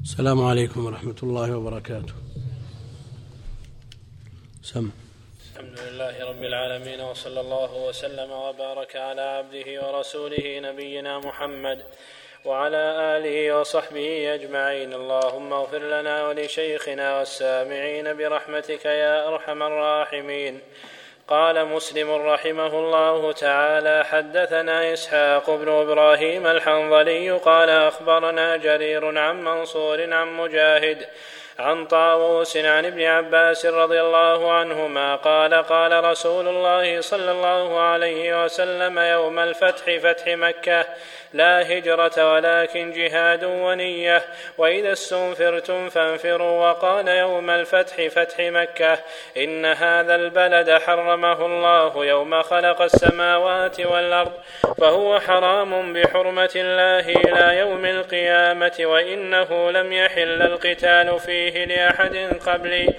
السلام عليكم ورحمة الله وبركاته. الحمد لله رب العالمين، وصلى الله وسلم وبارك على عبده ورسوله نبينا محمد وعلى آله وصحبه أجمعين. اللهم اغفر لنا ولشيخنا والسامعين برحمتك يا أرحم الراحمين. قال مسلم رحمه الله تعالى: حدثنا إسحاق بن إبراهيم الحنظلي قال أخبرنا جرير عن منصور عن مجاهد عن طاووس عن ابن عباس رضي الله عنهما قال: قال رسول الله صلى الله عليه وسلم يوم الفتح، فتح مكة: لا هجرة ولكن جهاد ونية، وإذا استنفرتم فانفروا. وقال يوم الفتح، فتح مكة: إن هذا البلد حرمه الله يوم خلق السماوات والأرض، فهو حرام بحرمة الله إلى يوم القيامة، وإنه لم يحل القتال فيه لأحد قبلي،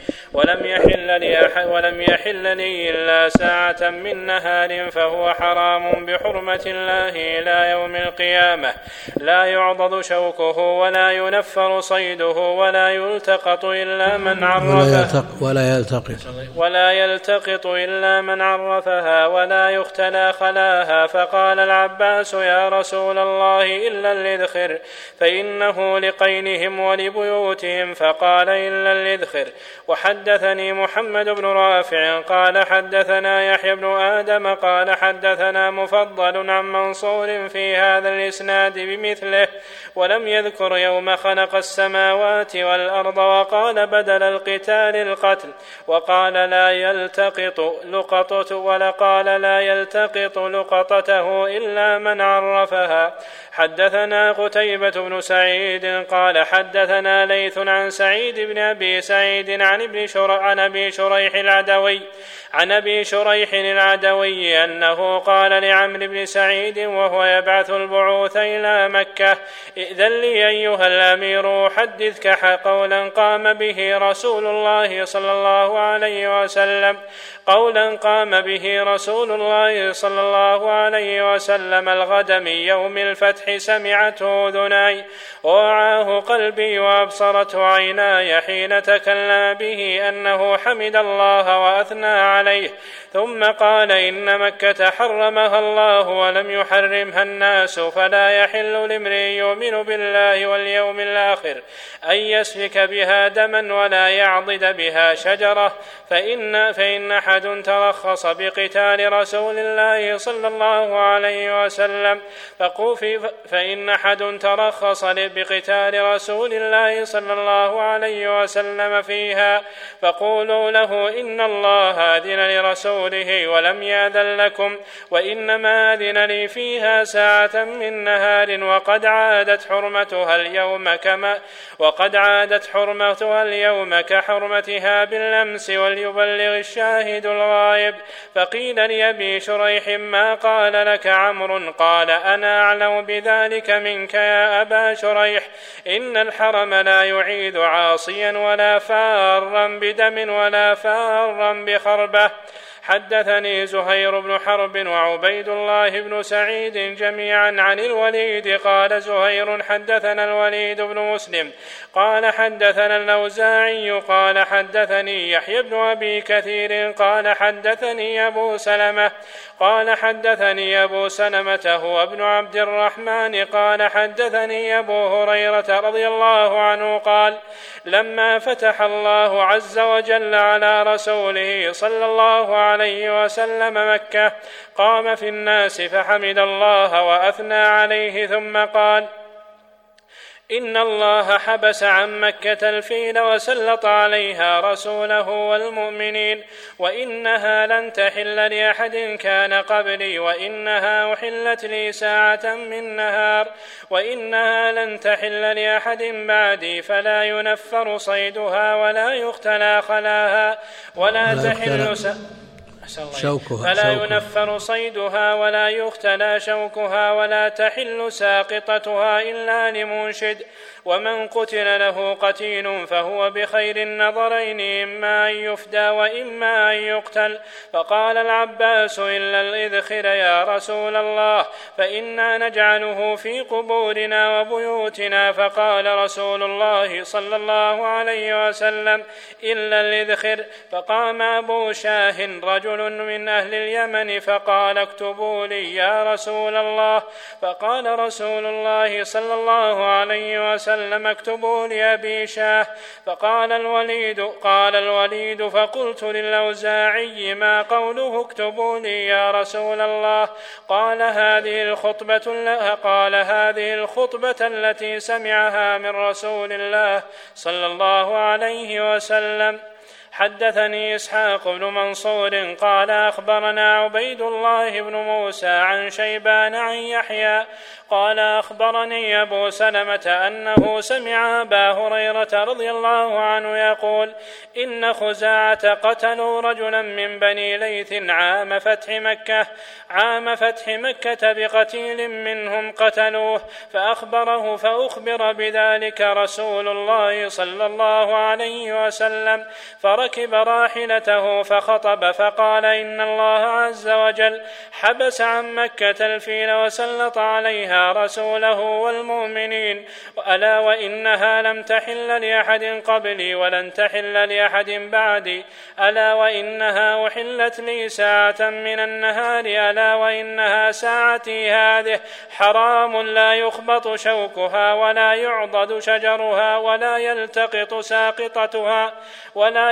ولم يحل لي إلا ساعة من نهار، فهو حرام بحرمة الله إلى يوم القيامة، لا يعضد شوكه ولا ينفر صيده ولا يلتقط إلا من عرفها ولا يلتقط إلا من عرفها ولا يختلى خلاها. فقال العباس: يا رسول الله إلا الإذخر، فإنه لقينهم ولبيوتهم. فقال: إلا الإذخر. وحدثني محمد بن رافع قال حدثنا يحيى بن آدم قال حدثنا مفضل عن منصور في هذا الإسناد بمثله، ولم يذكر يوم خلق السماوات والأرض، وقال بدل القتال القتل، وقال لا يلتقط لقطته، ولقال لا يلتقط لقطته إلا من عرفها. حدثنا قتيبة بن سعيد قال حدثنا ليث عن سعيد بن أبي سعيد عن أبي شريح العدوي أنه قال لعمرو بن سعيد وهو يبعث البعوث إلى مكة: إذن لي أيها الأمير أحدثك قولا قام به رسول الله صلى الله عليه وسلم، قولا قام به رسول الله صلى الله عليه وسلم الغد من يوم الفتح، سمعته أذناي ووعاه قلبي وأبصرته عيناي حين تكلم به، أنه حمد الله وأثنى عليه، ثم قال: إن مكة حرمها الله ولم يحرمها الناس، فلا يحل لامرئ يؤمن بالله واليوم الآخر أن يسفك بها دما ولا يعضد بها شجرة، فإن أحد ترخص بقتال رسول الله صلى الله عليه وسلم فإن أحد ترخص بقتال رسول الله صلى الله عليه وسلم فيها، فقولوا له: إن الله أذن لرسوله ولم يأذن لكم، وإنما أذن لي فيها ساعة من نهار، وقد عادت حرمتها اليوم كحرمتها بالأمس، وليبلغ الشاهد الغائب. فقيل لأبي شريح: ما قال لك عمرو؟ قال: أنا أعلم بذلك منك يا أبا شريح، إن الحرم لا يعيد عاصيا ولا فارا بدم ولا فارا بخربة. حدثني زهير بن حرب وعبيد الله بن سعيد جميعا عن الوليد قال زهير: حدثنا الوليد بن مسلم قال حدثنا الأوزاعي قال حدثني يحيى بن أبي كثير قال حدثني أبو سلمة قال حدثني أبو سلمة هو ابن عبد الرحمن قال حدثني أبو هريرة رضي الله عنه قال: لما فتح الله عز وجل على رسوله صلى الله عليه وسلم مكة، قام في الناس فحمد الله وأثنى عليه، ثم قال: إن الله حبس عن مكة الفيل وسلط عليها رسوله والمؤمنين، وإنها لن تحل لأحد كان قبلي، وإنها أحلت لي ساعة من نهار، وإنها لن تحل لأحد بعدي، فلا ينفر صيدها ولا يختلى خلاها ينفر صيدها ولا يختلى شوكها، ولا تحل ساقطتها إلا لمنشد. ومن قتل له قتيل فهو بخير النظرين، إما أن يفدى وإما أن يقتل. فقال العباس: إلا الإذخر يا رسول الله، فإنا نجعله في قبورنا وبيوتنا. فقال رسول الله صلى الله عليه وسلم: إلا الإذخر. فقام أبو شاه رجل من أهل اليمن فقال: اكتبوا لي يا رسول الله. فقال رسول الله صلى الله عليه وسلم: اكتبوا لي أبي شاه. فقال الوليد: فقلت للأوزاعي: ما قوله اكتبوا لي يا رسول الله؟ قال: هذه الخطبة التي سمعها من رسول الله صلى الله عليه وسلم. حدثني إسحاق بن منصور قال: أخبرنا عبيد الله بن موسى عن شيبان عن يحيى قال: أخبرني أبو سلمة أنه سمع أبا هريرة رضي الله عنه يقول: إن خزاعة قتلوا رجلا من بني ليث عام فتح مكة بقتيل منهم قتلوه، فأخبر بذلك رسول الله صلى الله عليه وسلم، فركب راحلته فخطب فقال: إن الله عز وجل حبس عن مكة الفيل وسلط عليها رسوله والمؤمنين، ألا وإنها لم تحل لأحد قبلي ولن تحل لأحد بعدي، ألا وإنها أحلت لي ساعة من النهار، ألا وإنها ساعتي هذه حرام لا يخبط شوكها ولا يعضد شجرها ولا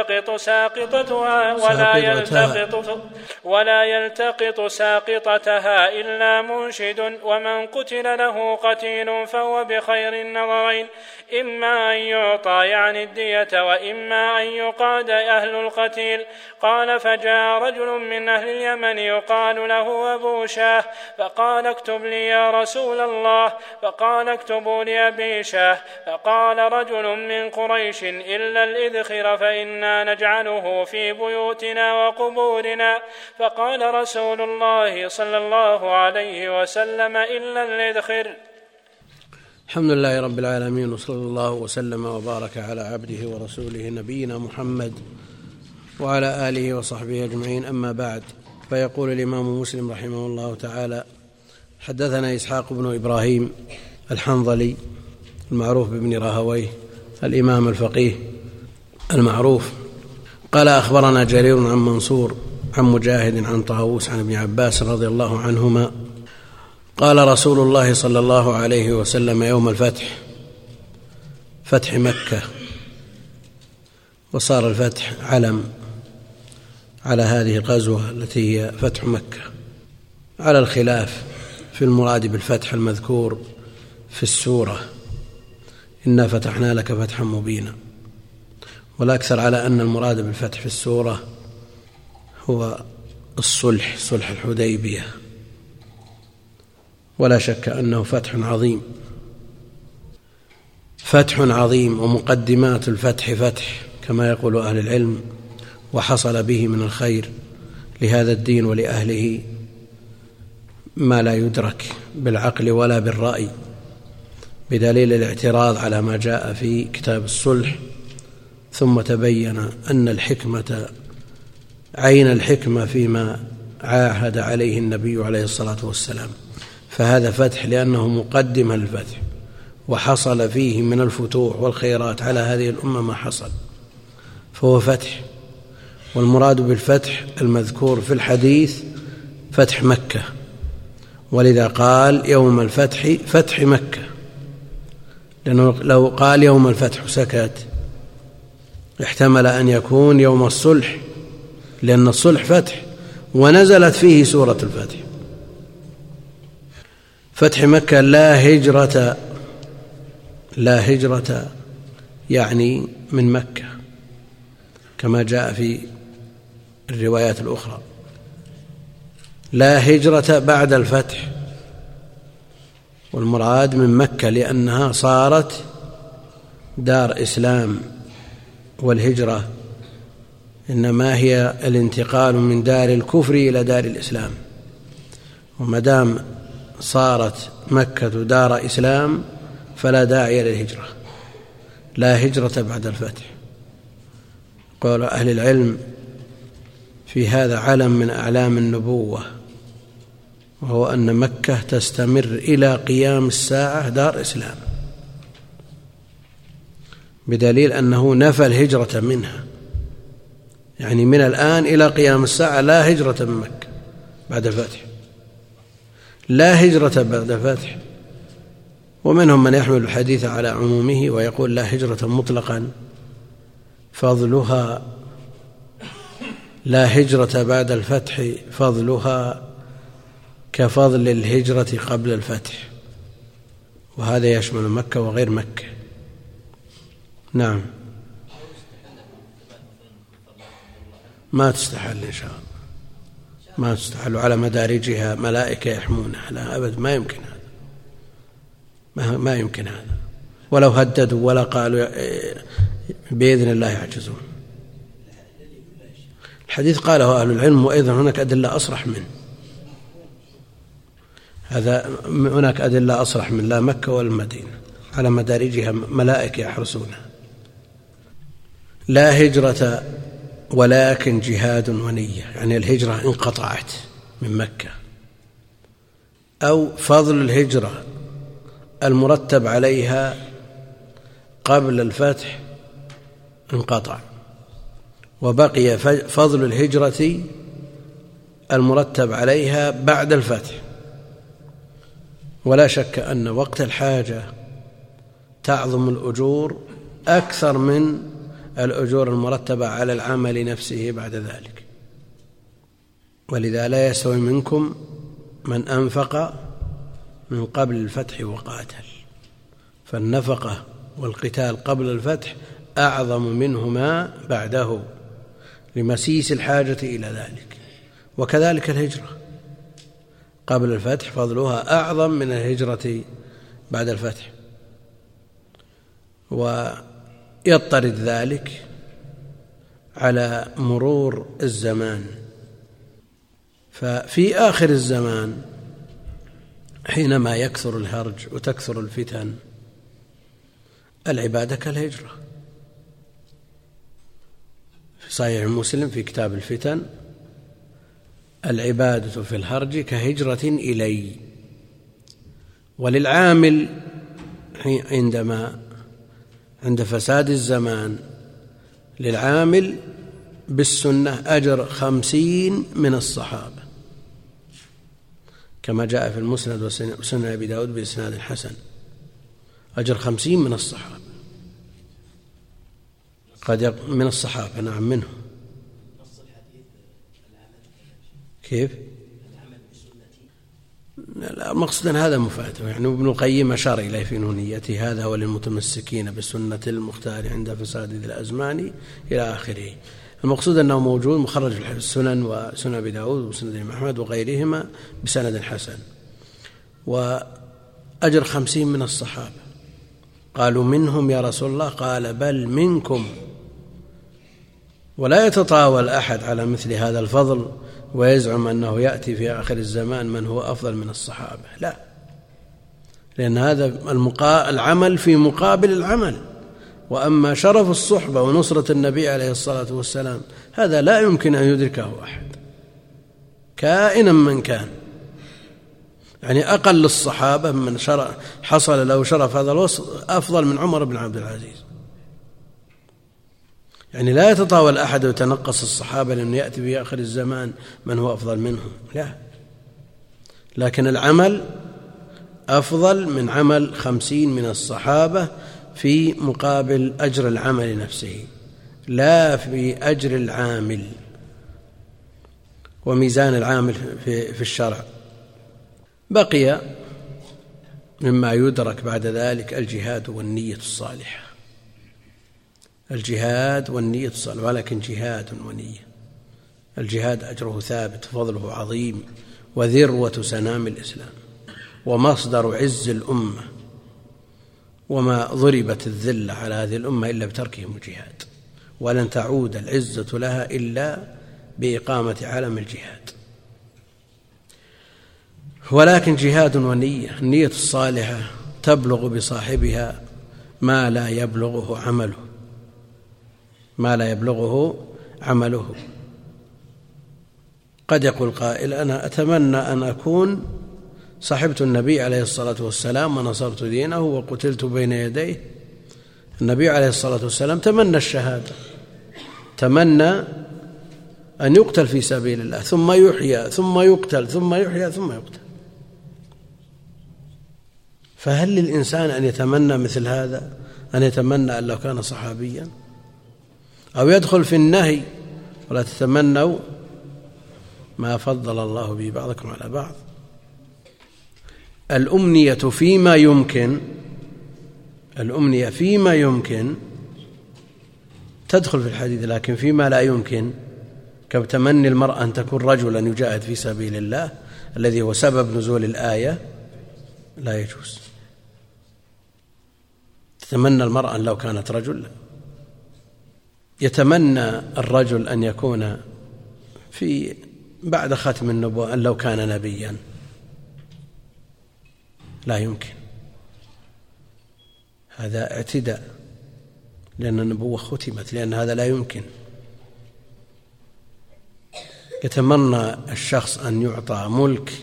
يلتقط ساقطتها إلا منشد، ومن قتل له قتيل فهو بخير النظرين، إما أن يعطى يعني الدية وإما أن يقاد أهل القتيل. قال: فجاء رجل من أهل اليمن يقال له أبو شاه فقال: اكتب لي يا رسول الله. فقال: اكتبوا لي أبي شاه. فقال رجل من قريش: إلا الإذخر فإنا نجعله في بيوتنا وقبورنا. فقال رسول الله صلى الله عليه وسلم: إلا الإذخر. الحمد لله رب العالمين، وصلى الله وسلم وبارك على عبده ورسوله نبينا محمد وعلى آله وصحبه أجمعين، أما بعد. فيقول الإمام مسلم رحمه الله تعالى: حدثنا إسحاق بن إبراهيم الحنظلي المعروف بابن راهويه الإمام الفقيه المعروف، قال: أخبرنا جرير عن منصور عن مجاهد عن طاووس عن ابن عباس رضي الله عنهما قال: رسول الله صلى الله عليه وسلم يوم الفتح، فتح مكة، وصار الفتح علم على هذه الغزوة التي هي فتح مكة، على الخلاف في المراد بالفتح المذكور في السورة: إنا فتحنا لك فتحا مبينا، والأكثر على أن المراد بالفتح في السورة هو الصلح، صلح الحديبية، ولا شك أنه فتح عظيم، ومقدمات الفتح فتح كما يقول أهل العلم، وحصل به من الخير لهذا الدين ولأهله ما لا يدرك بالعقل ولا بالرأي، بدليل الاعتراض على ما جاء في كتاب الصلح، ثم تبين أن الحكمة عين الحكمة فيما عاهد عليه النبي عليه الصلاة والسلام، فهذا فتح لأنه مقدمة للفتح، وحصل فيه من الفتوح والخيرات على هذه الأمة ما حصل، فهو فتح. والمراد بالفتح المذكور في الحديث فتح مكة، ولذا قال يوم الفتح فتح مكة، لأنه لو قال يوم الفتح سكت احتمل أن يكون يوم الصلح، لأن الصلح فتح ونزلت فيه سورة الفتح. فتح مكة لا هجرة يعني من مكة كما جاء في الروايات الأخرى، لا هجرة بعد الفتح، والمراد من مكة لأنها صارت دار إسلام، والهجرة إنما هي الانتقال من دار الكفر إلى دار الإسلام، ومدام صارت مكة دار إسلام فلا داعي للهجرة، لا هجرة بعد الفتح. قول أهل العلم في هذا علم من أعلام النبوة، وهو أن مكة تستمر إلى قيام الساعة دار إسلام، بدليل أنه نفى الهجرة منها، يعني من الآن إلى قيام الساعة لا هجرة من مكة بعد الفتح، لا هجرة بعد الفتح. ومنهم من يحمل الحديث على عمومه ويقول لا هجرة مطلقا فضلها، لا هجرة بعد الفتح فضلها كفضل الهجرة قبل الفتح، وهذا يشمل مكة وغير مكة. نعم، ما تستحل إن شاء الله، ما تستحل، على مدارجها ملائكة يحمونها، لا أبد، ما يمكن هذا، ما يمكن هذا، ولو هددوا ولا قالوا بإذن الله يعجزون. الحديث قاله أهل العلم، وأيضا هناك أدلة أصرح منه، هناك أدلة أصرح من لا مكة ولا المدينة، على مدارجها ملائكة يحرسونها. لا هجرة ولكن جهاد ونية، يعني الهجرة انقطعت من مكة، أو فضل الهجرة المرتب عليها قبل الفتح انقطع، وبقي فضل الهجرة المرتب عليها بعد الفتح. ولا شك أن وقت الحاجة تعظم الأجور أكثر من الأجور المرتبة على العمل نفسه بعد ذلك. ولذا لا يستوي منكم من أنفق من قبل الفتح وقاتل، فالنفقة والقتال قبل الفتح أعظم منهما بعده لمسيس الحاجة إلى ذلك. وكذلك الهجرة قبل الفتح فضلها أعظم من الهجرة بعد الفتح، ويضطرد ذلك على مرور الزمان. ففي آخر الزمان حينما يكثر الهرج وتكثر الفتن العبادة كالهجرة. في صحيح مسلم في كتاب الفتن: العبادة في الهرج كهجرة إلي. وللعامل عند فساد الزمان للعامل بالسنة أجر 50 من الصحابة، كما جاء في المسند وسنن أبي داود بإسناد حسن، أجر 50 من الصحابة، قد من الصحابة، نعم، منهم. كيف؟ لا، مقصدا هذا مفاته، يعني ابن القيم أشار إليه في نونيته: هذا هو للمتمسكين بالسنة المختار عند فساد ذي الأزمان إلى آخره. المقصود أنه موجود مخرج في السنن وسنن أبي داود وسنن الإمام أحمد وغيرهما بسند حسن، وأجر 50 من الصحابة. قالوا: منهم يا رسول الله؟ قال: بل منكم. ولا يتطاول أحد على مثل هذا الفضل ويزعم أنه يأتي في آخر الزمان من هو أفضل من الصحابة، لا، لأن هذا العمل في مقابل العمل. وأما شرف الصحبة ونصرة النبي عليه الصلاة والسلام هذا لا يمكن أن يدركه أحد كائنا من كان. يعني أقل الصحابة من حصل له شرف هذا الوصف أفضل من عمر بن عبد العزيز. يعني لا يتطاول أحد ويتنقص الصحابة لأنه يأتي في آخر الزمان من هو أفضل منهم، لا، لكن العمل أفضل من عمل 50 من الصحابة في مقابل أجر العمل نفسه، لا في أجر العامل وميزان العامل في الشرع. بقي مما يدرك بعد ذلك الجهاد والنية الصالحة، الجهاد والنية الصالحة، ولكن جهاد ونية. الجهاد أجره ثابت وفضله عظيم، وذروة سنام الإسلام ومصدر عز الأمة، وما ضربت الذلة على هذه الأمة إلا بتركهم الجهاد، ولن تعود العزة لها إلا بإقامة علم الجهاد. ولكن جهاد ونية، النية الصالحة تبلغ بصاحبها ما لا يبلغه عمله. قد يقول قائل: أنا أتمنى أن أكون صاحبت النبي عليه الصلاة والسلام ونصرت دينه وقتلت بين يديه. النبي عليه الصلاة والسلام تمنى الشهادة، تمنى أن يقتل في سبيل الله ثم يحيى ثم يقتل ثم يحيى ثم يقتل. فهل للإنسان أن يتمنى مثل هذا؟ أن يتمنى أن لو كان صحابيا؟ أو يدخل في النهي: ولا تتمنوا ما فضل الله به بعضكم على بعض. الأمنية فيما يمكن تدخل في الحديث، لكن فيما لا يمكن كتمني المرأة أن تكون رجلا يجاهد في سبيل الله الذي هو سبب نزول الآية لا يجوز. تتمنى المرأة لو كانت رجل، يتمنى الرجل أن يكون بعد ختم النبوة أن لو كان نبيا، لا يمكن، هذا اعتداء، لأن النبوة ختمت، لأن هذا لا يمكن. يتمنى الشخص أن يعطى ملك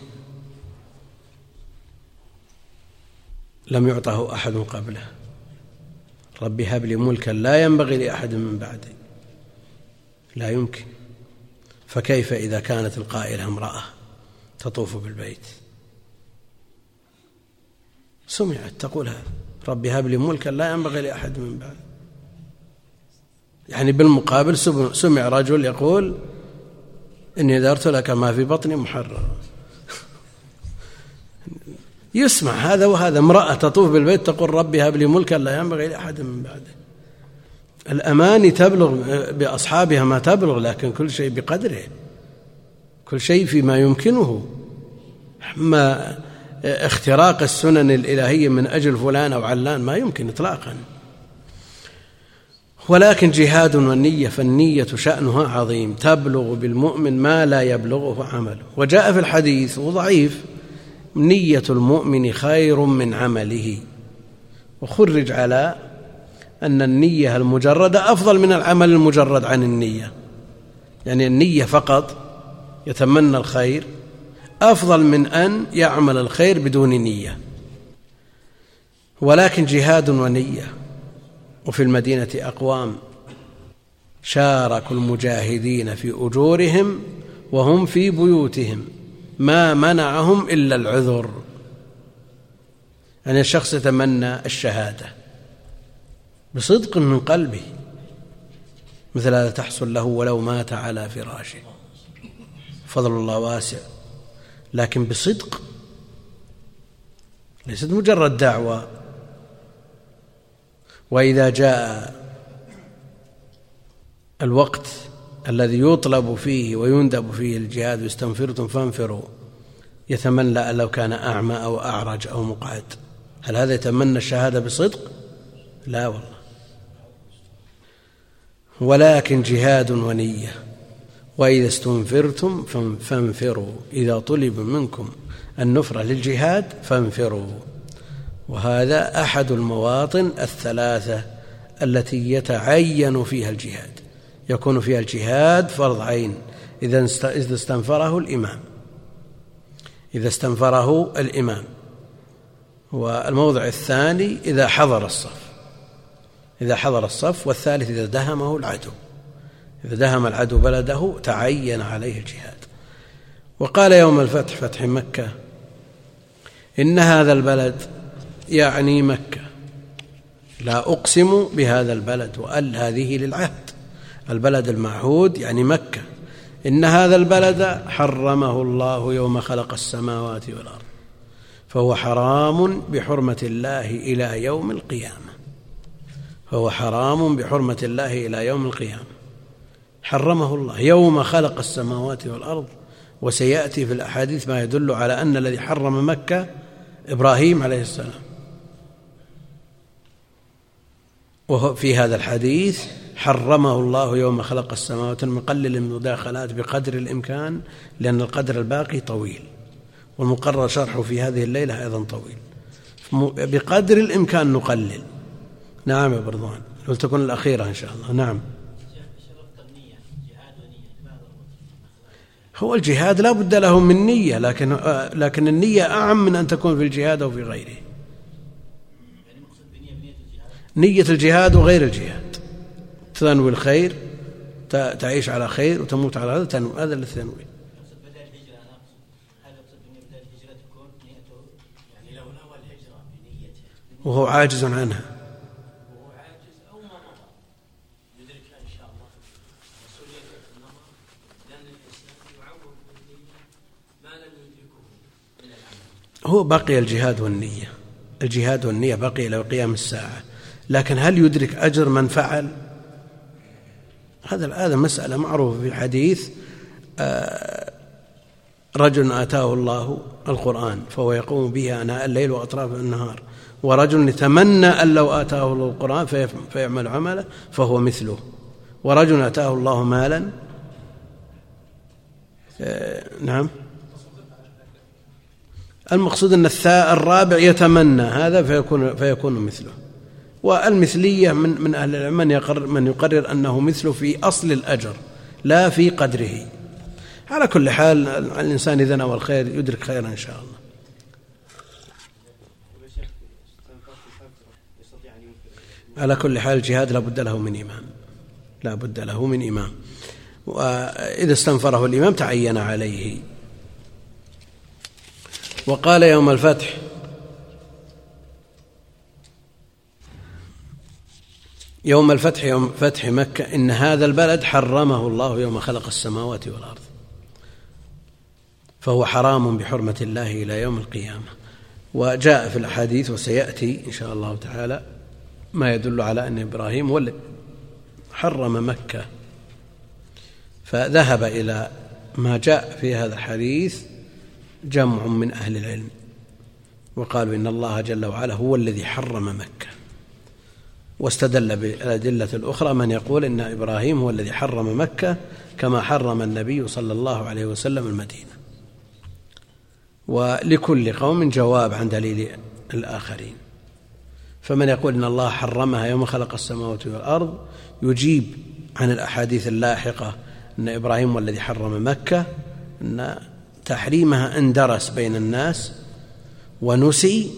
لم يعطه أحد قبله: رب هب لي ملكا لا ينبغي لأحد من بعدي، لا يمكن. فكيف إذا كانت القائلة امرأة تطوف بالبيت؟ سمعت تقول هذا: رب هب لي ملكا لا ينبغي لأحد من بعدي. يعني بالمقابل سمع رجل يقول: إني ذرت لك ما في بطني محررا. يسمع هذا وهذا. امرأة تطوف بالبيت تقول: ربي هب لي ملكا لا ينبغي لأحد من بعده. الأماني تبلغ بأصحابها ما تبلغ، لكن كل شيء بقدره، كل شيء فيما يمكنه. أما اختراق السنن الإلهية من أجل فلان أو علان ما يمكن إطلاقا. ولكن جهاد والنية، فالنية شأنها عظيم، تبلغ بالمؤمن ما لا يبلغه عمله. وجاء في الحديث وضعيف: نية المؤمن خير من عمله. وخرج على أن النية المجردة أفضل من العمل المجرد عن النية، يعني النية فقط يتمنى الخير أفضل من أن يعمل الخير بدون نية. ولكن جهاد ونية. وفي المدينة أقوام شاركوا المجاهدين في أجورهم وهم في بيوتهم ما منعهم إلا العذر. يعني الشخص يتمنى الشهادة بصدق من قلبه، مثل هذا تحصل له ولو مات على فراشه، فضل الله واسع، لكن بصدق، ليست مجرد دعوة. وإذا جاء الوقت الذي يطلب فيه ويندب فيه الجهاد: واستنفرتم فانفروا، يتمنى أن لو كان أعمى أو أعرج أو مقعد. هل هذا يتمنى الشهادة بصدق؟ لا والله. ولكن جهاد ونية. وإذا استنفرتم فانفروا، إذا طلب منكم النفرة للجهاد فانفروا. وهذا أحد المواطن الثلاثة التي يتعين فيها الجهاد، يكون فيها الجهاد فرض عين إذا استنفره الإمام. والموضع الثاني إذا حضر الصف. والثالث إذا دهمه العدو، إذا دهم العدو بلده تعين عليه الجهاد. وقال يوم الفتح، فتح مكة: إن هذا البلد، يعني مكة، لا أقسم بهذا البلد، وأل هذه للعهد، البلد المعهود يعني مكة. إن هذا البلد حرمه الله يوم خلق السماوات والأرض، فهو حرام بحرمة الله إلى يوم القيامة. حرمه الله يوم خلق السماوات والأرض. وسيأتي في الأحاديث ما يدل على أن الذي حرم مكة إبراهيم عليه السلام. وفي هذا الحديث: حرمه الله يوم خلق السماوات، مقلل المداخلات بقدر الإمكان، لأن القدر الباقي طويل، والمقرر شرحه في هذه الليلة أيضا طويل. بقدر الإمكان نقلل. نعم يا برضوان، ولتكن الأخيرة إن شاء الله. نعم. هو الجهاد لا بد له من نية، لكن النية أعم من أن تكون في الجهاد أو في غيره. نية الجهاد وغير الجهاد، تنوي الخير، تعيش على خير وتموت على هذا، هذا اللي تنوي. وهو عاجز عنها، هو بقي الجهاد والنية، الجهاد والنية بقي إلى قيام الساعة، لكن هل يدرك أجر من فعل؟ هذا مسألة معروفة في الحديث. رجل آتاه الله القرآن فهو يقوم به آناء الليل وأطراف النهار، ورجل يتمنى أن لو آتاه الله القرآن فيعمل عمله فهو مثله، ورجل آتاه الله مالا. نعم، المقصود أن الرابع يتمنى هذا فيكون مثله. والمثلية من أهل العلم من يقرر أنه مثله في أصل الأجر لا في قدره. على كل حال الإنسان إذا نوى الخير يدرك خيرا إن شاء الله. على كل حال الجهاد لا بد له من إمام، لا بد له من إمام، وإذا استنفره الإمام تعين عليه. وقال يوم الفتح: يوم الفتح يوم فتح مكة إن هذا البلد حرمه الله يوم خلق السماوات والأرض، فهو حرام بحرمة الله إلى يوم القيامة. وجاء في الأحاديث وسيأتي إن شاء الله تعالى ما يدل على أن إبراهيم هو الذي حرم مكة. فذهب إلى ما جاء في هذا الحديث جمع من أهل العلم وقالوا إن الله جل وعلا هو الذي حرم مكة، واستدل بالأدلة الأخرى من يقول إن إبراهيم هو الذي حرم مكة كما حرم النبي صلى الله عليه وسلم المدينة. ولكل قوم جواب عن دليل الآخرين، فمن يقول إن الله حرمها يوم خلق السماوات والأرض يجيب عن الأحاديث اللاحقة أن إبراهيم هو الذي حرم مكة، أن تحريمها اندرس بين الناس ونسي،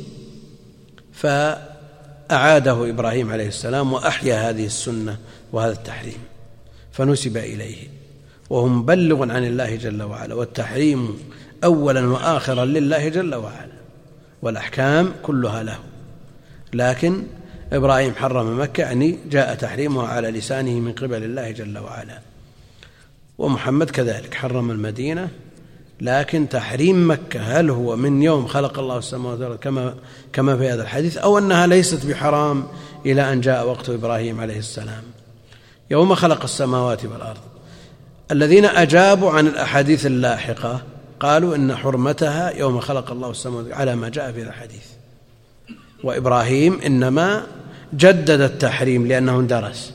فأعاده إبراهيم عليه السلام وأحيا هذه السنة وهذا التحريم فنسب إليه، وهو مبلغ عن الله جل وعلا، والتحريم أولا وآخرا لله جل وعلا، والأحكام كلها له. لكن إبراهيم حرم مكة يعني جاء تحريمها على لسانه من قبل الله جل وعلا، ومحمد كذلك حرم المدينة، لكن تحريم مكة هل هو من يوم خلق الله السماوات والأرض كما في هذا الحديث، أو أنها ليست بحرام إلى أن جاء وقت إبراهيم عليه السلام يوم خلق السماوات والأرض؟ الذين أجابوا عن الأحاديث اللاحقة قالوا إن حرمتها يوم خلق الله السماوات على ما جاء في الحديث، وإبراهيم إنما جدد التحريم لأنه اندرس.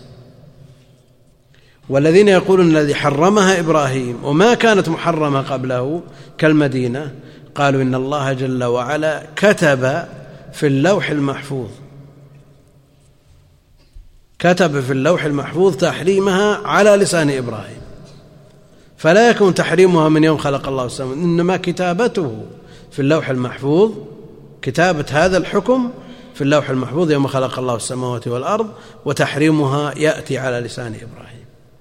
والذين يقولون الذي حرمها إبراهيم وما كانت محرمة قبله كالمدينة قالوا إن الله جل وعلا كتب في اللوح المحفوظ، كتب في اللوح المحفوظ تحريمها على لسان إبراهيم، فلا يكون تحريمها من يوم خلق الله السماوات، إنما كتابته في اللوح المحفوظ، كتابة هذا الحكم في اللوح المحفوظ يوم خلق الله السماوات والأرض، وتحريمها يأتي على لسان إبراهيم.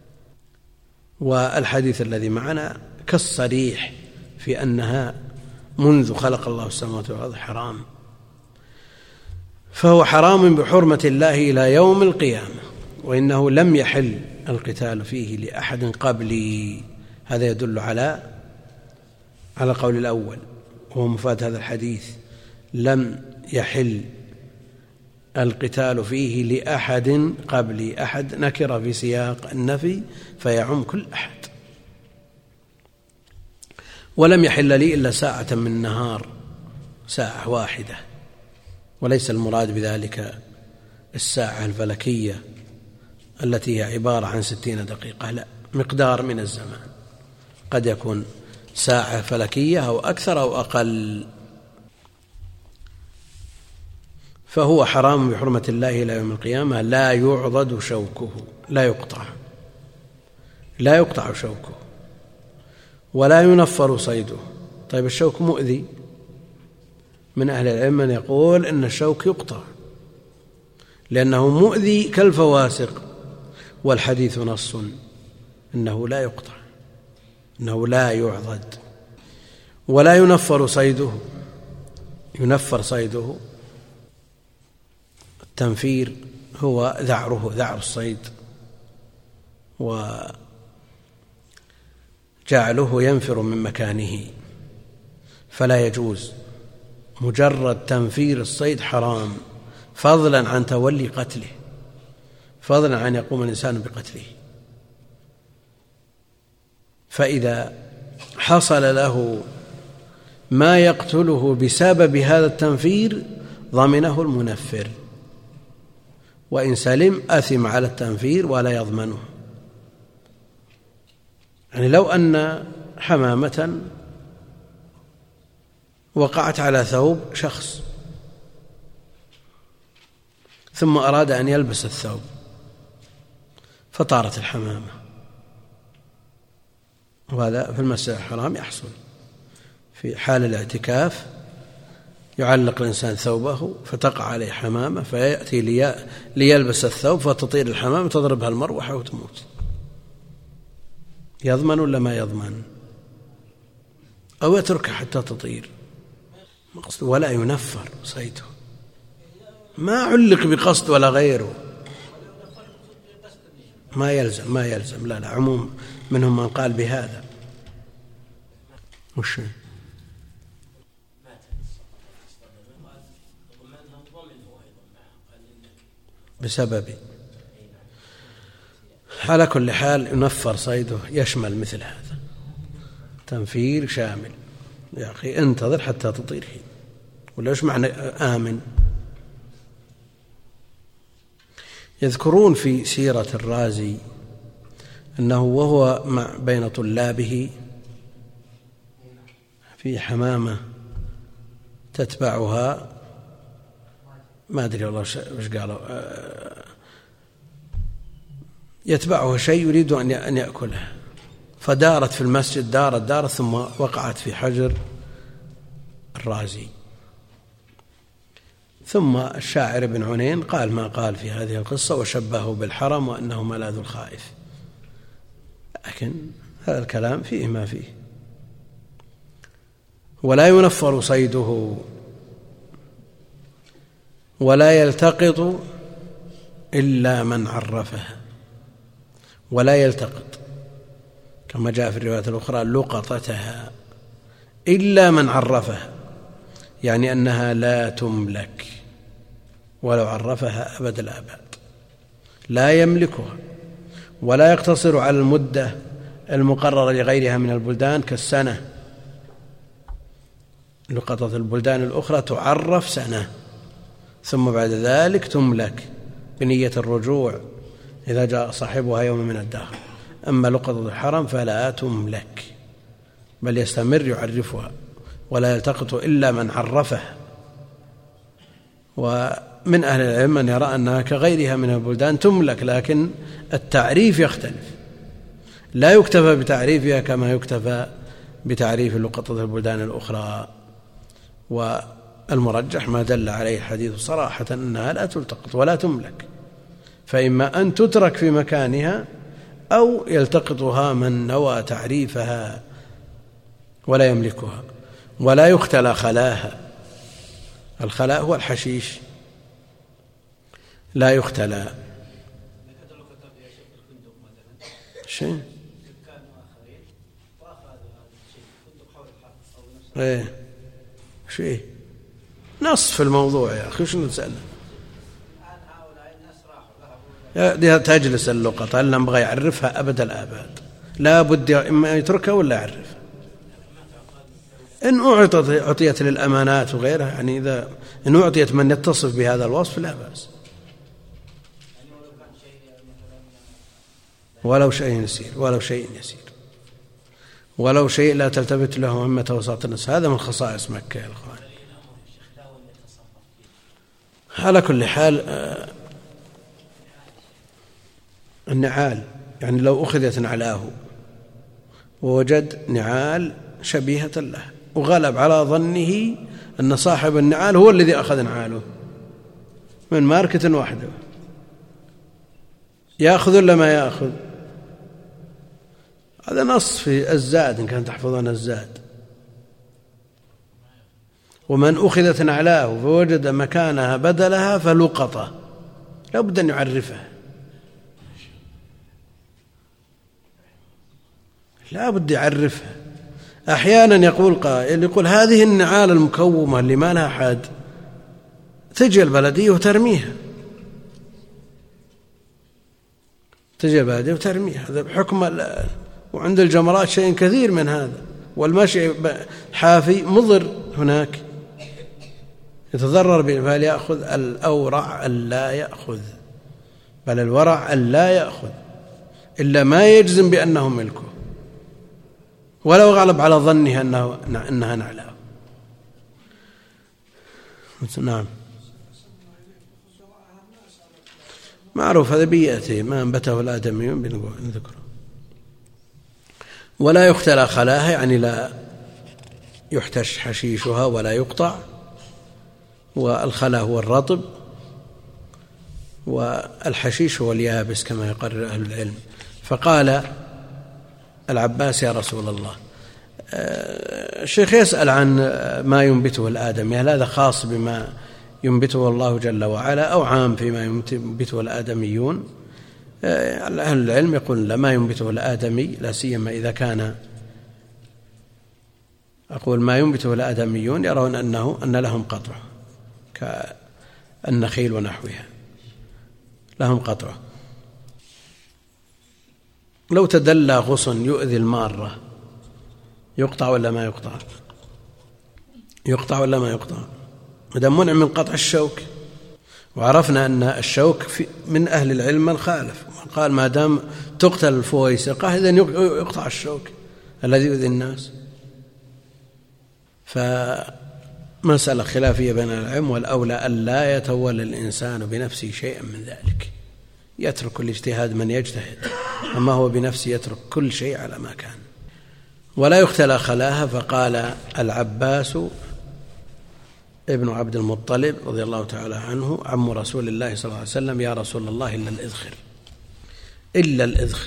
والحديث الذي معنا كالصريح في أنها منذ خلق الله السماوات والأرض حرام، فهو حرام بحرمة الله إلى يوم القيامة، وإنه لم يحل القتال فيه لأحد قبلي. هذا يدل على القول الأول، وهو مفاد هذا الحديث، لم يحل القتال فيه لأحد قبلي. أحد نكر في سياق النفي فيعم كل أحد. ولم يحل لي إلا ساعة من النهار، ساعة واحدة، وليس المراد بذلك الساعة الفلكية التي هي عبارة عن 60 دقيقة، لا، مقدار من الزمان، قد يكون ساعة فلكية أو أكثر أو أقل. فهو حرام بحرمة الله إلى يوم القيامة، لا يعضد شوكه، لا يقطع شوكه ولا ينفر صيده. طيب الشوك مؤذي، من أهل العلم من يقول إن الشوك يقطع لأنه مؤذي كالفواسق، والحديث نص إنه لا يقطع، إنه لا يعضد. ولا ينفر صيده، ينفر صيده، التنفير هو ذعر الصيد وجعله ينفر من مكانه، فلا يجوز. مجرد تنفير الصيد حرام، فضلا عن تولي قتله، فضلا عن يقوم الإنسان بقتله. فإذا حصل له ما يقتله بسبب هذا التنفير ضمنه المنفر، وإن سلم أثم على التنفير ولا يضمنه. يعني لو أن حمامة وقعت على ثوب شخص ثم أراد أن يلبس الثوب فطارت الحمامة، وهذا في المسجد الحرام يحصل في حال الاعتكاف، يعلق الإنسان ثوبه فتقع عليه حمامة فيأتي ليلبس الثوب فتطير الحمامة تضربها المروحة وتموت. يضمن ولا ما يضمن؟ أو يتركها حتى تطير؟ ولا ينفر صيده، ما علق بقصد ولا غيره، ما يلزم لا عموم منهم من قال بهذا. وش بسبب؟ على كل حال ينفر صيده، يشمل مثل هذا تنفير شامل. يا أخي انتظر حتى تطير، ولا ايش معنى آمن؟ يذكرون في سيرة الرازي أنه وهو بين طلابه في حمامة تتبعها، ما أدري والله وش قالوا، يتبعه شيء يريد أن يأكلها، فدارت في المسجد، دارت ثم وقعت في حجر الرازي. ثم الشاعر ابن عنين قال ما قال في هذه القصة وشبهه بالحرم وأنه ملاذ الخائف، لكن هذا الكلام فيه ما فيه. ولا ينفر صيده ولا يلتقط إلا من عرفها، ولا يلتقط كما جاء في الرواية الأخرى لقطتها إلا من عرفها، يعني أنها لا تملك، ولو عرفها أبد الآباد لا يملكها. ولا يقتصر على المدة المقررة لغيرها من البلدان كالسنة، لقطة البلدان الأخرى تعرف سنة ثم بعد ذلك تملك بنية الرجوع إذا جاء صاحبها يوم من الدهر. أما لقطة الحرم فلا تملك، بل يستمر يعرفها، ولا يلتقط إلا من عرفه. ومن أهل العلم من يرى أنها كغيرها من البلدان تملك، لكن التعريف يختلف، لا يكتفى بتعريفها كما يكتفى بتعريف لقطة البلدان الأخرى. والمرجح ما دل عليه الحديث صراحة أنها لا تلتقط ولا تملك، فإما أن تترك في مكانها أو يلتقطها من نوى تعريفها ولا يملكها. ولا يختلى خلاها، الخلاء هو الحشيش، لا يختلى شيء. شيء نصف الموضوع يا أخي، شنو نسأل؟ تجلس اللقطة اللي نبغى يعرفها أبد الآباد، لا بد إما يتركها ولا يعرفها. إن أعطيت للأمانات وغيرها، يعني إذا إن أعطيت من يتصف بهذا الوصف لا بأس، ولو شيء يسير، ولو شيء لا تلتفت له مهمة وساط الناس. هذا من خصائص مكة يا أخوان، على كل حال النعال، يعني لو أخذت نعلاه ووجد نعال شبيهة له وغلب على ظنه أن صاحب النعال هو الذي أخذ نعاله من ماركة واحدة، يأخذ ولا ما يأخذ؟ هذا نص في الزاد إن كان تحفظون الزاد. ومن أخذت نعلاه فوجد مكانها بدلها فلقطه، لا بد أن يعرفه، لا بد يعرفها. أحيانا يقول قائل يقول هذه النعال المكومة اللي ما لها حد تجي البلدية وترميها، تجي البلدية وترميها، هذا بحكم وعند الجمرات شيء كثير من هذا، والمشي حافي مضر هناك يتضرر به، فليأخذ الأورع ألا يأخذ، بل الورع ألا يأخذ إلا ما يجزم بأنه ملكه ولو غلب على ظنه أنها نعلاه. نعم معروف هذا بيئته ما أنبته الآدميون بنذكره. ولا يختلى خلاها، يعني لا يحتش حشيشها ولا يقطع، والخلا هو الرطب والحشيش هو اليابس كما يقرر أهل العلم. فقال العباس يا رسول الله، الشيخ يسأل عن ما ينبته الآدمي، هل هذا خاص بما ينبته الله جل وعلا أو عام فيما ينبته الآدميون؟ أهل العلم يقول لا، ما ينبته الآدمي لا سيما إذا كان، أقول ما ينبته الآدميون يرون أن لهم قطع كالنخيل ونحوها لهم قطع. لو تدلى غصن يؤذي المارة يقطع ولا ما يقطع؟ يقطع ولا ما يقطع؟ مدام منع من قطع الشوك، وعرفنا أن الشوك من أهل العلم من خالف قال ما دام تقتل الفويسقة إذن يقطع الشوك الذي يؤذي الناس. فمسألة خلافية بين العلم، والأولى ألا يتولى الإنسان بنفسه شيئا من ذلك، يترك الاجتهاد من يجتهد، أما هو بنفسه يترك كل شيء على ما كان. ولا يختلى خلاها. فقال العباس ابن عبد المطلب رضي الله تعالى عنه عم رسول الله صلى الله عليه وسلم، يا رسول الله إلا الإذخر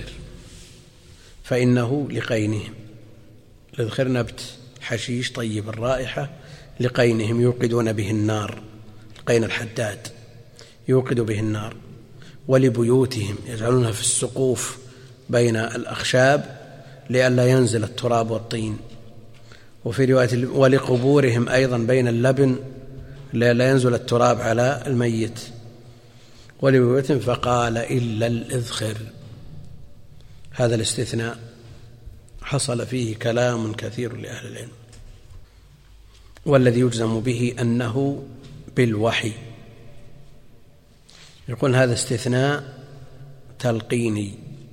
فإنه لقينهم. الإذخر نبت حشيش طيب الرائحة، لقينهم يوقدون به النار، قين الحداد يوقد به النار، ولبيوتهم يجعلونها في السقوف بين الأخشاب لئلا ينزل التراب والطين، وفي رواية ولقبورهم أيضا بين اللبن لئلا ينزل التراب على الميت، ولبيوتهم. فقال إلا الإذخر. هذا الاستثناء حصل فيه كلام كثير لأهل العلم، والذي يجزم به أنه بالوحي. يقول هذا استثناء تلقيني،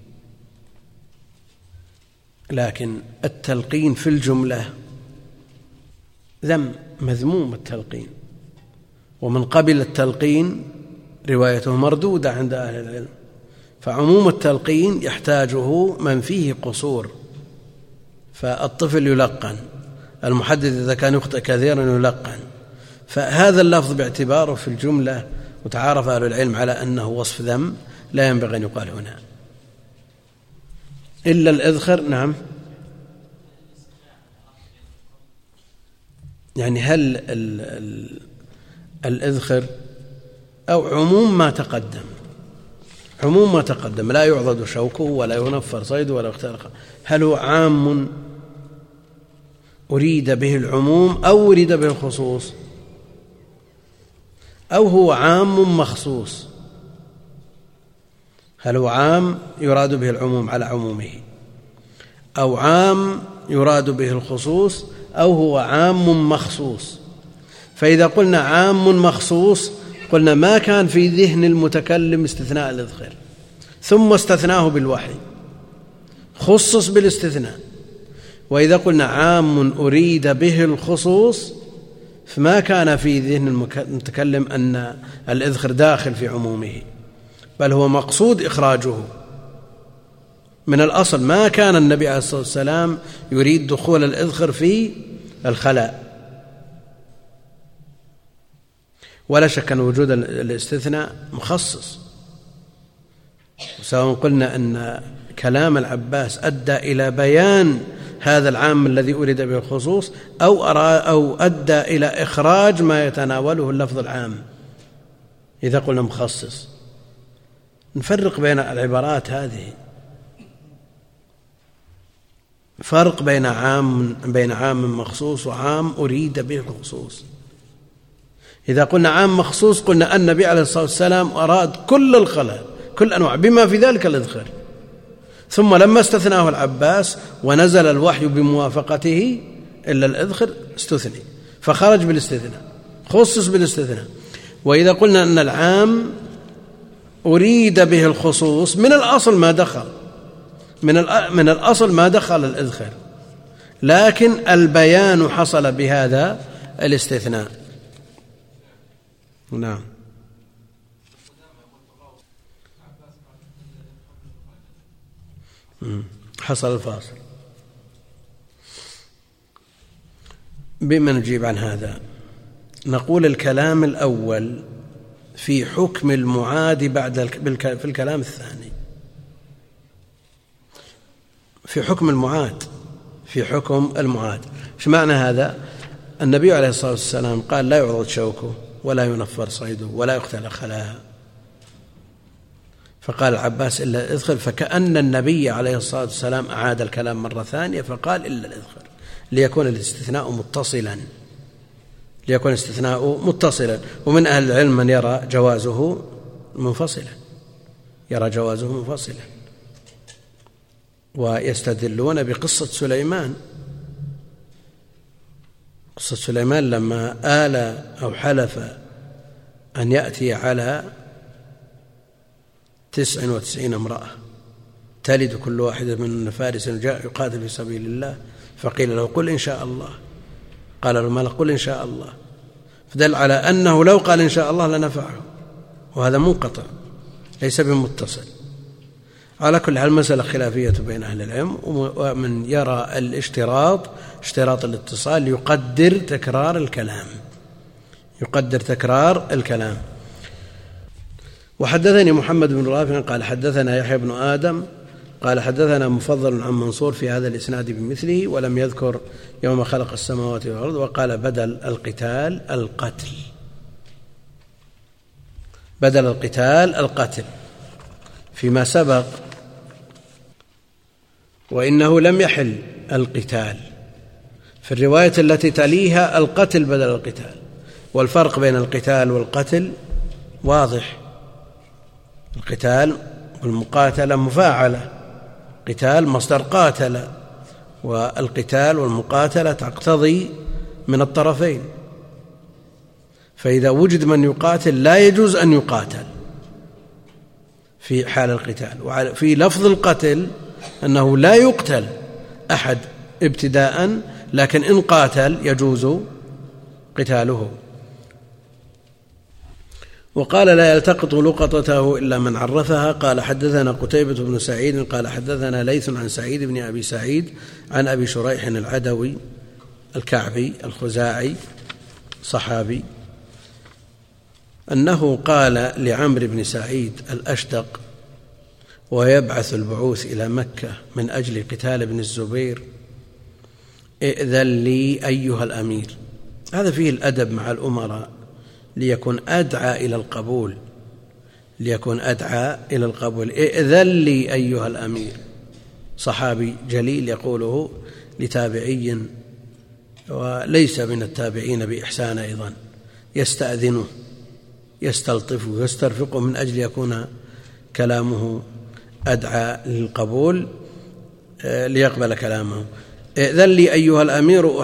لكن التلقين في الجملة مذموم التلقين، ومن قبل التلقين روايته مردودة عند أهل العلم، فعموم التلقين يحتاجه من فيه قصور، فالطفل يلقن، المحدث إذا كان يخطئ كثيرا يلقن، فهذا اللفظ باعتباره في الجملة وتعارف أهل العلم على أنه وصف ذم لا ينبغي أن يقال هنا. إلا الإذخر. نعم، يعني هل الإذخر أو عموم ما تقدم لا يعضد شوكه ولا ينفر صيده ولا يخترق، هل هو عام أريد به العموم أو أريد به الخصوص، أو هو عام مخصوص؟ هل هو عام يراد به العموم على عمومه، أو عام يراد به الخصوص، أو هو عام مخصوص؟ فإذا قلنا عام مخصوص قلنا ما كان في ذهن المتكلم استثناء الإذخر ثم استثناه بالوحي خصص بالاستثناء. وإذا قلنا عام أريد به الخصوص فما كان في ذهن المتكلم أن الإذخر داخل في عمومه، بل هو مقصود إخراجه. من الأصل ما كان النبي عليه الصلاة والسلام يريد دخول الإذخر في الخلاء، ولا شك أن وجود الاستثناء مخصص. سواء قلنا أن كلام العباس أدى إلى بيان هذا العام الذي أريد به الخصوص أو أدى إلى إخراج ما يتناوله اللفظ العام. إذا قلنا مخصص نفرق بين العبارات هذه، فرق بين عام مخصوص وعام أريد به الخصوص. إذا قلنا عام مخصوص قلنا النبي عليه الصلاة والسلام أراد كل الخلاء، كل أنواع، بما في ذلك الإذخر، ثم لما استثناه العباس ونزل الوحي بموافقته إلا الإذخر استثني، فخرج بالاستثناء، خصص بالاستثناء. وإذا قلنا أن العام أريد به الخصوص، من الأصل ما دخل الإذخر، لكن البيان حصل بهذا الاستثناء. نعم. حصل الفاصل. بما نجيب عن هذا نقول الكلام الأول في حكم المعاد في الكلام الثاني، في حكم المعاد. ايش معنى هذا؟ النبي عليه الصلاة والسلام قال لا يعرض شوكه ولا ينفر صيده ولا يقتل خلاها، فقال العباس إلا الإذخر، فكأن النبي عليه الصلاة والسلام أعاد الكلام مرة ثانية فقال إلا الإذخر ليكون الاستثناء متصلا. ومن أهل العلم من يرى جوازه منفصلا، ويستدلون بقصة سليمان. قصة سليمان لما آل أو حلف أن يأتي على 99 امرأة تلد كل واحدة من فارس جاء يقاتل في سبيل الله، فقيل له قل إن شاء الله، قال له الملك قل إن شاء الله، فدل على أنه لو قال إن شاء الله لنفعه، وهذا منقطع ليس بمتصل. على كل حال مسألة خلافية بين أهل العلم، ومن يرى اشتراط الاتصال يقدر تكرار الكلام. وحدثني محمد بن رافع قال حدثنا يحيى بن آدم قال حدثنا مفضل عن منصور في هذا الإسناد بمثله، ولم يذكر يوم خلق السماوات والأرض، وقال بدل القتل فيما سبق، وإنه لم يحل القتال. في الرواية التي تليها القتل بدل القتال، والفرق بين القتال والقتل واضح. القتال والمقاتلة مفاعلة، قتال مصدر قاتل، والقتال والمقاتلة تقتضي من الطرفين، فإذا وجد من يقاتل لا يجوز أن يقاتل في حال القتال. وفي لفظ القتل أنه لا يقتل أحد ابتداء، لكن إن قاتل يجوز قتاله. وقال لا يلتقط لقطته إلا من عرفها. قال حدثنا قتيبة بن سعيد قال حدثنا ليث عن سعيد بن أبي سعيد عن أبي شريح العدوي الكعبي الخزاعي صحابي، أنه قال لعمرو بن سعيد الأشدق ويبعث البعوث إلى مكة من أجل قتال ابن الزبير: ائذن لي أيها الأمير. هذا فيه الأدب مع الأمراء ليكون أدعى إلى القبول. ائذن لي أيها الأمير، صحابي جليل يقوله لتابعي وليس من التابعين بإحسان أيضا، يستأذنه يستلطفه يسترفقه من أجل يكون كلامه أدعى للقبول ليقبل كلامه. ائذن لي أيها الأمير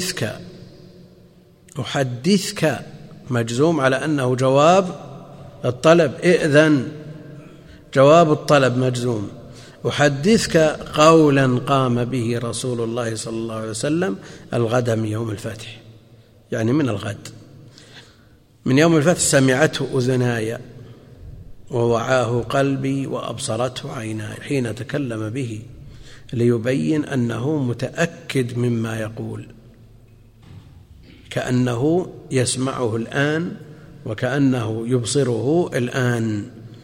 أحدثك مجزوم على أنه جواب الطلب، ائذن جواب الطلب مجزوم. أحدثك قولا قام به رسول الله صلى الله عليه وسلم الغد من يوم الفتح، يعني من الغد. من يوم الفتح سمعته أذناي ووعاه قلبي وأبصرته عيناي، حين تكلم به ليبين أنه متأكد مما يقول، كأنه يسمعه الآن وكأنه يبصره الآن.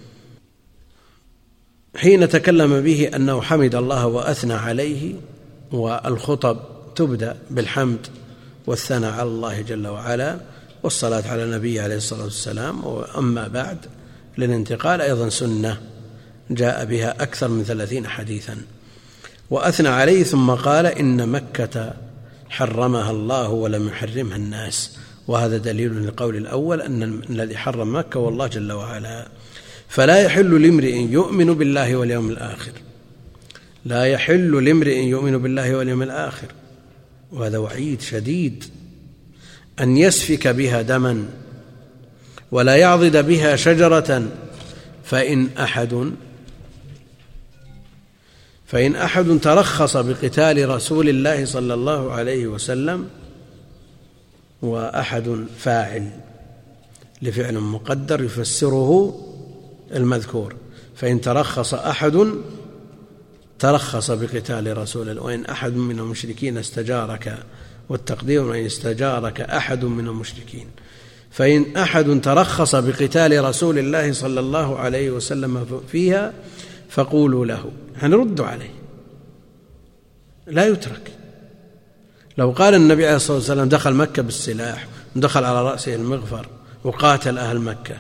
حين تكلم به أنه حمد الله وأثنى عليه، والخطب تبدأ بالحمد والثناء على الله جل وعلا والصلاة على النبي عليه الصلاة والسلام. وأما بعد للانتقال أيضا سنة جاء بها أكثر من 30 حديثا. وأثنى عليه ثم قال إن مكة حرمها الله ولم يحرمها الناس، وهذا دليل للقول الأول أن الذي حرم مكة والله جل وعلا. فلا يحل لامرئ يؤمن بالله واليوم الآخر، لا يحل لامرئ يؤمن بالله واليوم الآخر، وهذا وعيد شديد، أن يسفك بها دما ولا يعضد بها شجرة. فإن أحد ترخص بقتال رسول الله صلى الله عليه وسلم، وأحد فاعل لفعل مقدر يفسره المذكور، فإن ترخص أحد ترخص بقتال رسول الله. وإن أحد من المشركين استجارك، والتقدير وإن استجارك أحد من المشركين. فإن أحد ترخص بقتال رسول الله صلى الله عليه وسلم فيها فقولوا له، هنرد عليه، لا يترك. لو قال النبي عليه الصلاة والسلام دخل مكة بالسلاح ودخل على رأسه المغفر وقاتل أهل مكة،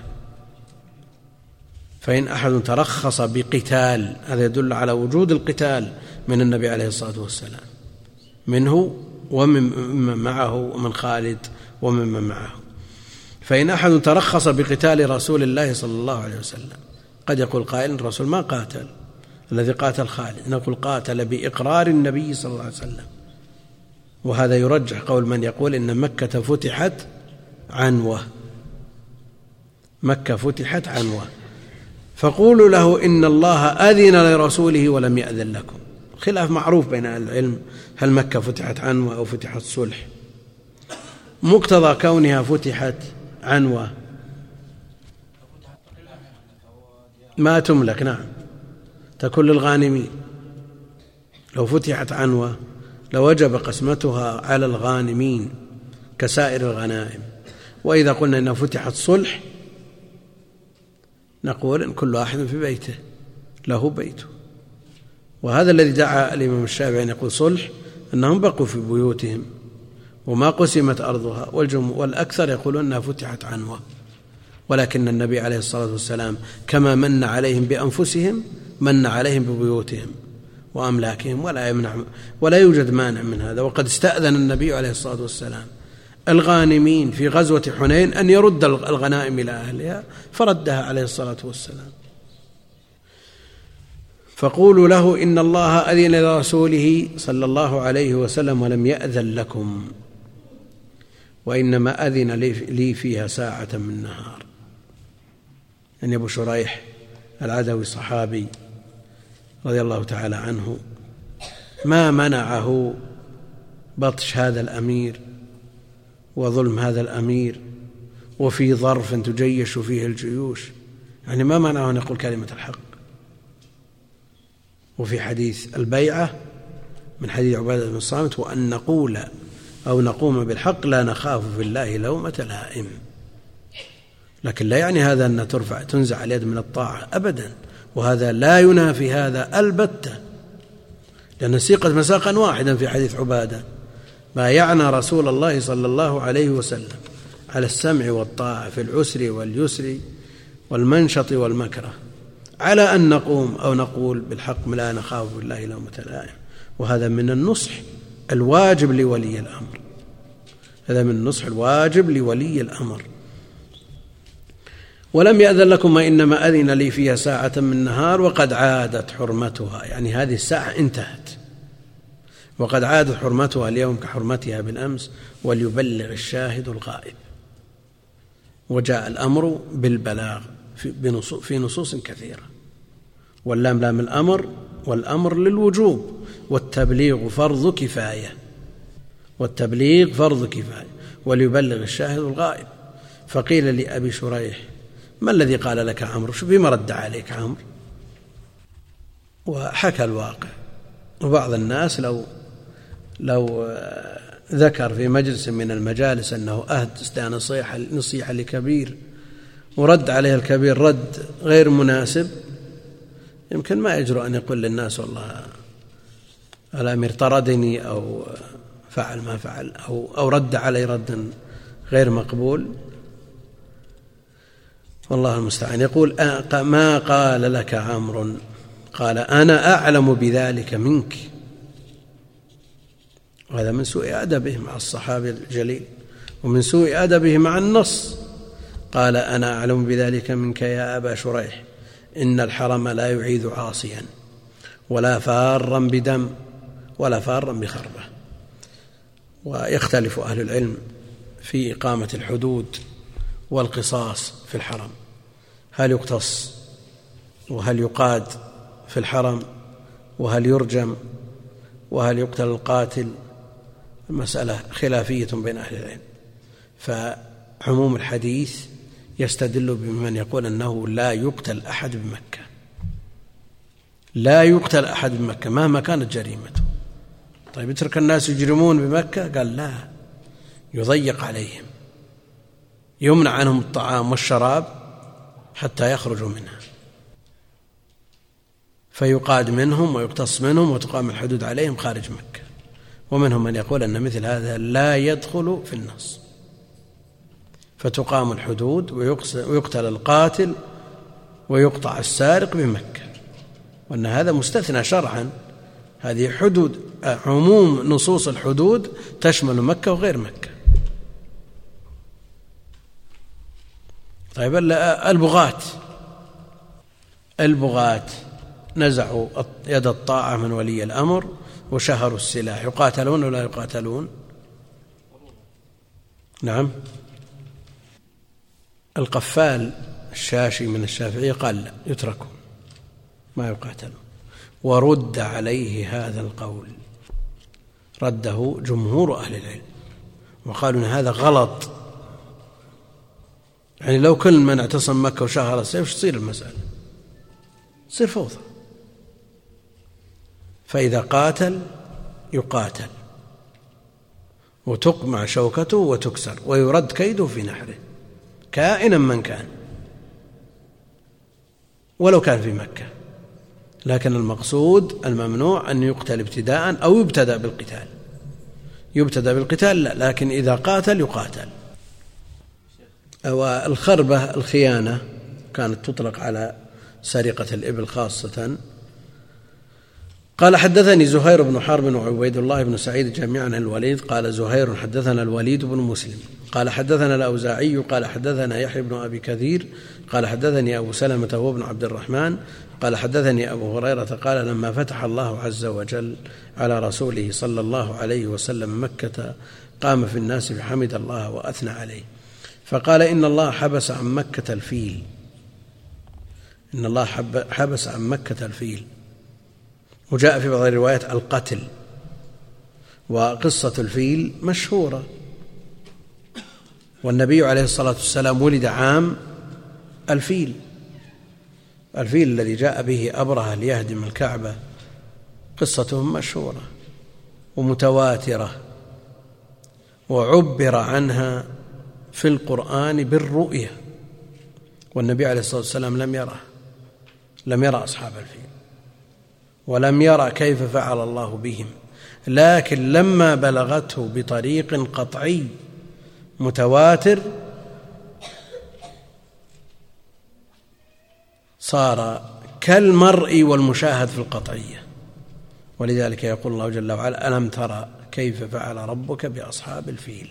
فإن أحد ترخص بقتال، هذا يدل على وجود القتال من النبي عليه الصلاة والسلام، منه ومن معه ومن خالد ومن معه. فإن أحد ترخص بقتال رسول الله صلى الله عليه وسلم، قد يقول قائل الرسول ما قاتل، الذي قاتل خالد، نقول قاتل بإقرار النبي صلى الله عليه وسلم. وهذا يرجح قول من يقول إن مكة فتحت عنوة، مكة فتحت عنوة. فقولوا له إن الله أذن لرسوله ولم يأذن لكم. خلاف معروف بين أهل العلم، هل مكة فتحت عنوة أو فتحت صلح؟ مقتضى كونها فتحت عنوة ما تملك، نعم، تكون للغانمين. لو فتحت عنوة لوجب قسمتها على الغانمين كسائر الغنائم. وإذا قلنا إنها فتحت صلح نقول إن كل واحد في بيته له بيته. وهذا الذي دعا الإمام الشافعي أن يقول صلح، أنهم بقوا في بيوتهم وما قسمت أرضها، والأكثر يقولون أنها فتحت عنوة. ولكن النبي عليه الصلاة والسلام كما من عليهم بأنفسهم من عليهم ببيوتهم وأملاكهم، ولا يوجد مانع من هذا. وقد استأذن النبي عليه الصلاة والسلام الغانمين في غزوة حنين أن يرد الغنائم إلى أهلها، فردها عليه الصلاة والسلام. فقولوا له إن الله أذن لرسوله صلى الله عليه وسلم ولم يأذن لكم، وإنما أذن لي فيها ساعة من نهار. يعني أبو شريح العدوي صحابي رضي الله تعالى عنه ما منعه بطش هذا الأمير وظلم هذا الأمير وفي ظرف تجيش فيه الجيوش، يعني ما منعه أن يقول كلمة الحق. وفي حديث البيعة من حديث عبادة بن الصامت وأن نقول أو نقوم بالحق لا نخاف في الله لومة لائم. لكن لا يعني هذا أن تنزع اليد من الطاعة أبدا، وهذا لا ينافي هذا البتة، لأن سيقت مساقا واحدا في حديث عبادة: بايعنا رسول الله صلى الله عليه وسلم على السمع والطاعة في العسر واليسر والمنشط والمكره، على أن نقوم أو نقول بالحق لا نخاف بالله لومة لائم. وهذا من النصح الواجب لولي الأمر، هذا من النصح الواجب لولي الأمر. ولم يأذن لكم إنما أذن لي فيها ساعة من نهار وقد عادت حرمتها، يعني هذه الساعة انتهت، وقد عادت حرمتها اليوم كحرمتها بالأمس، وليبلغ الشاهد الغائب. وجاء الأمر بالبلاغ في نصوص كثيرة، واللام لام الأمر، والأمر للوجوب، والتبليغ فرض كفاية، والتبليغ فرض كفاية. وليبلغ الشاهد الغائب. فقيل لأبي شريح: ما الذي قال لك عمرو؟ شو بما رد عليك عمرو؟ وحكى الواقع. وبعض الناس لو ذكر في مجلس من المجالس أنه أهدى نصيحة لكبير ورد عليه الكبير رد غير مناسب، يمكن ما يجرؤ أن يقول للناس والله الأمير طردني أو فعل ما فعل أو رد علي ردا غير مقبول، والله المستعان. يقول: ما قال لك عمرو؟ قال: أنا أعلم بذلك منك. وهذا من سوء أدبه مع الصحابي الجليل ومن سوء أدبه مع النص. قال: أنا أعلم بذلك منك يا أبا شريح، إن الحرم لا يعيذ عاصيا ولا فارا بدم ولا فارا بخربة. ويختلف أهل العلم في إقامة الحدود والقصاص في الحرم، هل يقتص وهل يقاد في الحرم وهل يرجم وهل يقتل القاتل؟ المسألة خلافية بين أهل العلم. فعموم الحديث يستدل بمن يقول أنه لا يقتل أحد بمكة، لا يقتل أحد بمكة مهما كانت جريمته. طيب يترك الناس يجرمون بمكة؟ قال لا، يضيق عليهم، يمنع عنهم الطعام والشراب حتى يخرجوا منها، فيقاد منهم ويقتص منهم وتقام الحدود عليهم خارج مكة. ومنهم من يقول أن مثل هذا لا يدخل في النص، فتقام الحدود ويقتل القاتل ويقطع السارق بمكة، وأن هذا مستثنى شرعا. هذه حدود، عموم نصوص الحدود تشمل مكة وغير مكة. طيب البغاة نزعوا يد الطاعة من ولي الأمر وشهروا السلاح، يقاتلون ولا يقاتلون؟ نعم. القفال الشاشي من الشافعية قال لا، يتركون ما يقاتلون. ورد عليه هذا القول، رده جمهور أهل العلم وقالوا إن هذا غلط. يعني لو كل من اعتصم مكة وشهر السيف تصير المسألة، تصير فوضى. فإذا قاتل يقاتل وتقمع شوكته وتكسر ويرد كيده في نحره كائنا من كان، ولو كان في مكة. لكن المقصود الممنوع أن يقتل ابتداء أو يبتدأ بالقتال. يبتدأ بالقتال لا، لكن إذا قاتل يقاتل. والخربة الخيانة كانت تطلق على سرقة الإبل خاصة. قال: حدثني زهير بن حرب وعبيد الله بن سعيد جميعا عن الوليد. قال زهير: حدثنا الوليد بن مسلم قال حدثنا الأوزاعي قال حدثنا يحيى بن أبي كثير قال حدثني أبو سلمة هو بن عبد الرحمن قال حدثني أبو هريرة قال: لما فتح الله عز وجل على رسوله صلى الله عليه وسلم مكة قام في الناس فحمد الله وأثنى عليه، فقال: إن الله حبس عن مكة الفيل، إن الله حبس عن مكة الفيل. وجاء في بعض الروايات القتل. وقصة الفيل مشهورة، والنبي عليه الصلاة والسلام ولد عام الفيل الذي جاء به أبرهة ليهدم الكعبة. قصتهم مشهورة ومتواترة، وعبر عنها في القرآن بالرؤية، والنبي عليه الصلاة والسلام لم يرى أصحاب الفيل ولم يرى كيف فعل الله بهم، لكن لما بلغته بطريق قطعي متواتر صار كالمرء والمشاهد في القطعية. ولذلك يقول الله جل وعلا: ألم ترى كيف فعل ربك بأصحاب الفيل.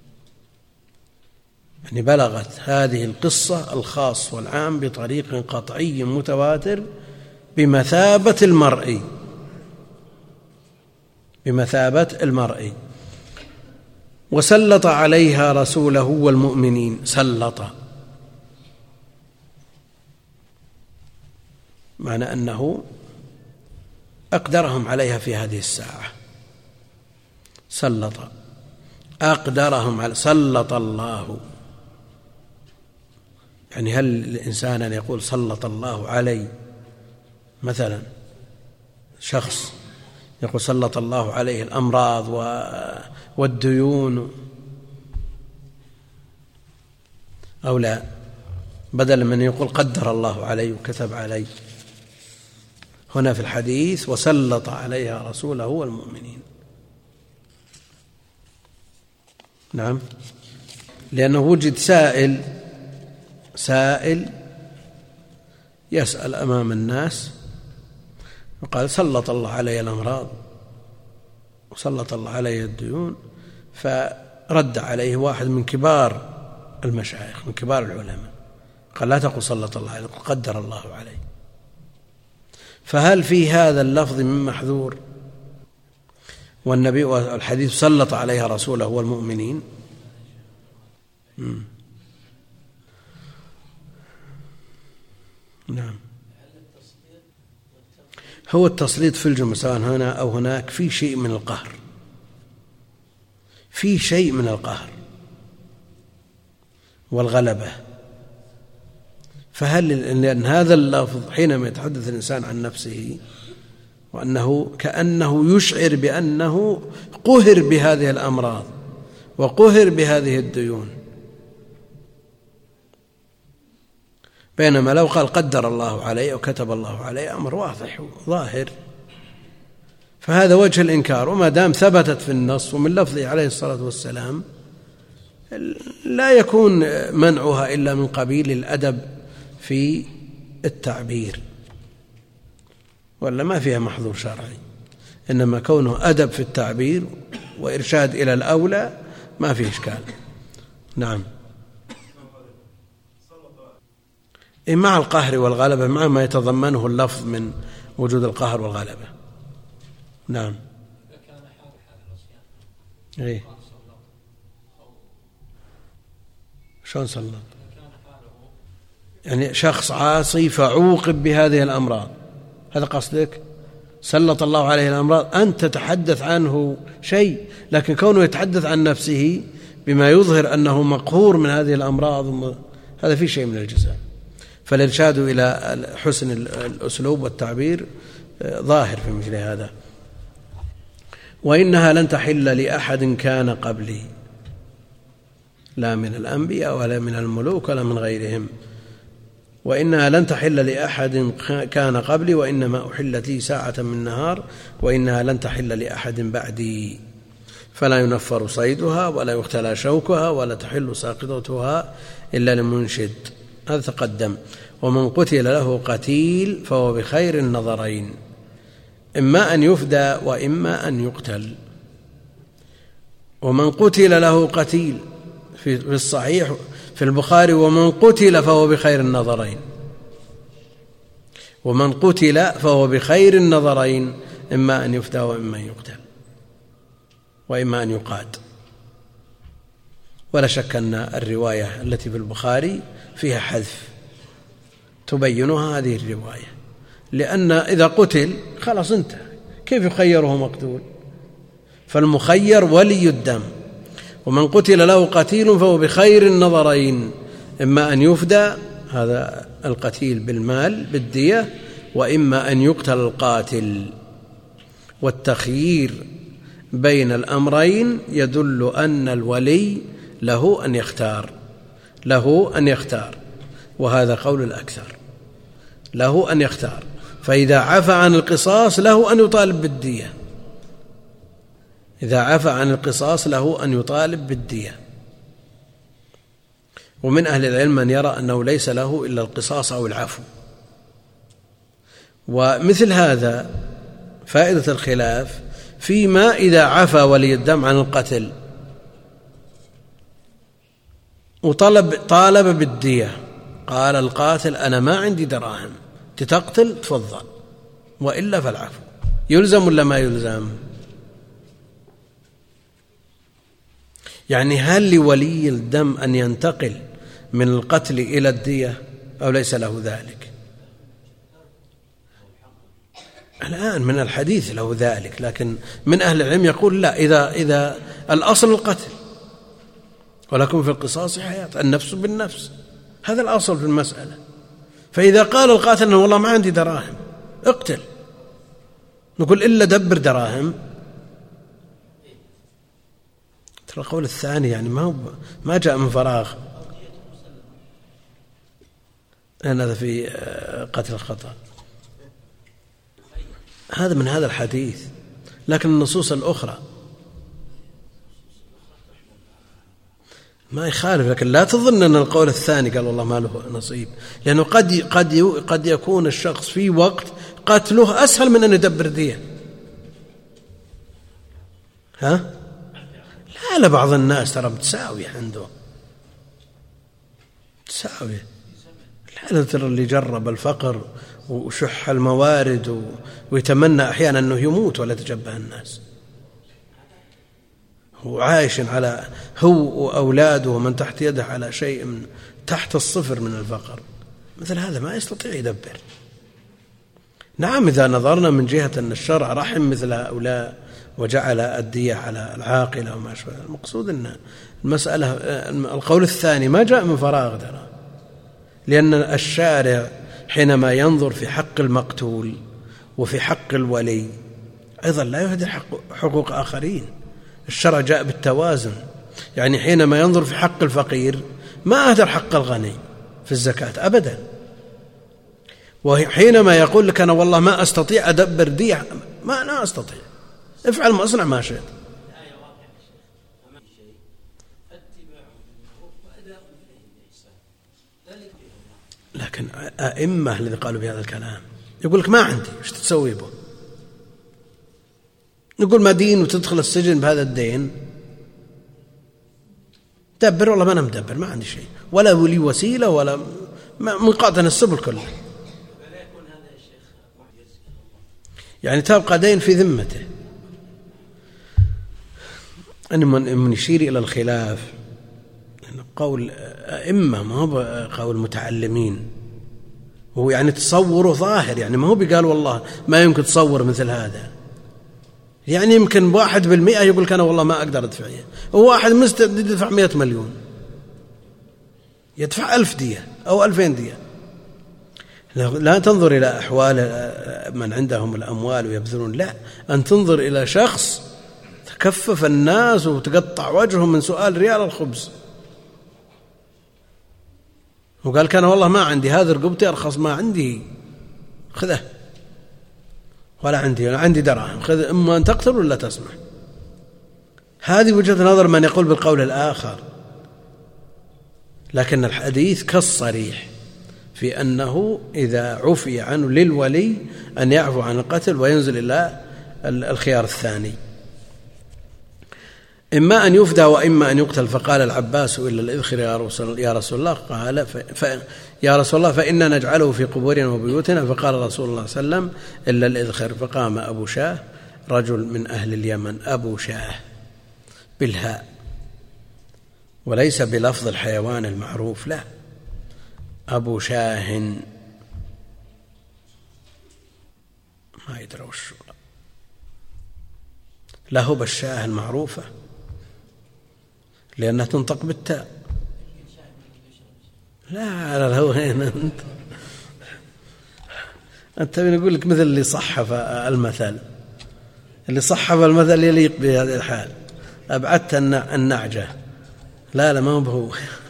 يعني بلغت هذه القصة الخاص والعام بطريق قطعي متواتر بمثابة المرء. وسلط عليها رسوله والمؤمنين. سلط معنى أنه أقدرهم عليها في هذه الساعة. سلط. أقدرهم على سلط الله، يعني هل الإنسان أن يقول سلط الله علي؟ مثلا شخص يقول سلط الله عليه الأمراض والديون أو لا، بدل من يقول قدر الله علي وكتب علي. هنا في الحديث وسلط عليها رسوله والمؤمنين. نعم، لأنه وجد سائل يسأل أمام الناس وقال سلط الله علي الأمراض وسلط الله علي الديون، فرد عليه واحد من كبار المشايخ من كبار العلماء قال لا تقل سلط الله عليه، قدر الله عليه. فهل في هذا اللفظ من محذور؟ والنبي والحديث سلط عليها رسوله والمؤمنين. نعم، هو التسليط في الجملة سواء هنا أو هناك في شيء من القهر، في شيء من القهر والغلبة. فهل لأن هذا اللفظ حينما يتحدث الإنسان عن نفسه وأنه كأنه يشعر بأنه قهر بهذه الأمراض وقهر بهذه الديون، بينما لو قال قدر الله عليه أو كتب الله عليه أمر واضح ظاهر. فهذا وجه الإنكار، وما دام ثبتت في النص ومن لفظه عليه الصلاة والسلام لا يكون منعها إلا من قبيل الأدب في التعبير، ولا ما فيها محظور شرعي، إنما كونه أدب في التعبير وإرشاد إلى الأولى ما فيه إشكال. نعم، مع القهر والغلبة، مع ما يتضمنه اللفظ من وجود القهر والغلبة. نعم. إيه شلون سلط؟ يعني شخص عاصي فعوقب بهذه الأمراض، هذا قصدك؟ سلط الله عليه الأمراض، أنت تتحدث عنه شيء، لكن كونه يتحدث عن نفسه بما يظهر أنه مقهور من هذه الأمراض هذا في شيء من الجزاء. فالإرشاد إلى حسن الأسلوب والتعبير ظاهر في مثل هذا. وإنها لن تحل لأحد كان قبلي، لا من الأنبياء ولا من الملوك ولا من غيرهم. وإنها لن تحل لأحد كان قبلي وإنما أحلت لي ساعة من نهار، وإنها لن تحل لأحد بعدي، فلا ينفر صيدها ولا يختلى شوكها ولا تحل ساقطتها إلا لمنشد. هذا تقدم. ومن قتل له قتيل فهو بخير النظرين، إما أن يفدى وإما أن يقتل. ومن قتل له قتيل في الصحيح في البخاري ومن قتل فهو بخير النظرين، ومن قتل فهو بخير النظرين، إما أن يفدى وإما أن يقتل وإما أن يقاد. ولا شك أن الرواية التي في البخاري فيها حذف تبينها هذه الرواية، لأن إذا قتل خلاص انتهى، كيف يخيره مقتول؟ فالمخير ولي الدم. ومن قتل له قتيل فهو بخير النظرين، إما أن يفدى هذا القتيل بالمال بالدية، وإما أن يقتل القاتل. والتخيير بين الأمرين يدل أن الولي له أن يختار، وهذا قول الأكثر، له أن يختار. فإذا عفى عن القصاص له أن يطالب بالدية، إذا عفى عن القصاص له أن يطالب بالدية. ومن أهل العلم من يرى أنه ليس له إلا القصاص أو العفو. ومثل هذا فائدة الخلاف فيما إذا عفى ولي الدم عن القتل طالب بالدية، قال القاتل أنا ما عندي دراهم، تقتل تفضل، وإلا فالعفو، يلزم ولا ما يلزم؟ يعني هل لولي الدم أن ينتقل من القتل إلى الدية أو ليس له ذلك؟ الآن من الحديث له ذلك، لكن من أهل العلم يقول لا، إذا الأصل القتل ولكم في القصاص حياة، النفس بالنفس، هذا الأصل في المسألة. فإذا قال القاتل أنه والله ما عندي دراهم اقتل، نقول إلا دبر دراهم. ترى القول الثاني يعني ما جاء من فراغ، لأن هذا في قتل الخطأ، هذا من هذا الحديث. لكن النصوص الأخرى ما يخالف، لكن لا تظن أن القول الثاني قال والله ما له نصيب، لأنه قد يكون الشخص في وقت قتله أسهل من أن يدبر دية. لا بعض الناس ترى متساوية عنده، تساوية. لا ترى اللي جرب الفقر وشح الموارد ويتمنى أحيانا أنه يموت ولا يتجبه الناس، هو عايش على هو وأولاده ومن تحت يده على شيء من تحت الصفر من الفقر، مثل هذا ما يستطيع يدبر. نعم إذا نظرنا من جهة أن الشرع رحم مثل هؤلاء وجعل الدية على العاقلة وما شابه، المقصود أن المسألة القول الثاني ما جاء من فراغ ترى، لأن الشارع حينما ينظر في حق المقتول وفي حق الولي أيضا لا يهدر حقوق آخرين. الشرع جاء بالتوازن، يعني حينما ينظر في حق الفقير ما أهدر حق الغني في الزكاة أبدا، وحينما يقول لك أنا والله ما أستطيع أدبر دية، ما أنا أستطيع، افعل ما أصنع ما شئت. لكن أئمة الذي قالوا بهذا الكلام يقول لك ما عندي، ايش تسوي به؟ نقول مدين وتدخل السجن بهذا الدين، دبر والله ما أنا مدبر، ما عندي شيء ولا لي وسيلة ولا منقاطع السبل كله، يعني تبقى دين في ذمته. أنا من يشير إلى الخلاف قول أئمة ما هو قول متعلمين، هو يعني تصوره ظاهر، يعني ما هو بيقال والله ما يمكن تصور مثل هذا، يعني يمكن 1% يقول لك أنا والله ما أقدر أدفع، هو واحد مستعد يدفع 100 مليون، يدفع 1000 دية أو 2000 دية. لا تنظر إلى أحوال من عندهم الأموال ويبذلون، لا، أن تنظر إلى شخص تكفف الناس وتقطع وجههم من سؤال ريال الخبز، وقال كان والله ما عندي، هذا رقبتي أرخص ما عندي خذه، ولا عندي دراهم، خذ، إما أن تقتل ولا تسمح. هذه وجهة نظر من يقول بالقول الآخر، لكن الحديث كالصريح في أنه إذا عفي عنه للولي أن يعفو عن القتل وينزل إلى الخيار الثاني، إما أن يفدى وإما أن يقتل. فقال العباس إلا الإذخر يا رسول الله، قال يا رسول الله فإنا نجعله في قبورنا وبيوتنا، فقال رسول الله صلى الله عليه وسلم إلا الإذخر. فقام أبو شاه رجل من أهل اليمن، أبو شاه بالهاء وليس بلفظ الحيوان المعروف، لا، أبو شاه، ما يدري وش له بالشاه المعروفة لأنها تنطق بالتاء. لا هو هنا أنت بنقول لك مثل اللي صحف المثل، يليق بهذه الحال، أبعدت النعجة. لا ما هو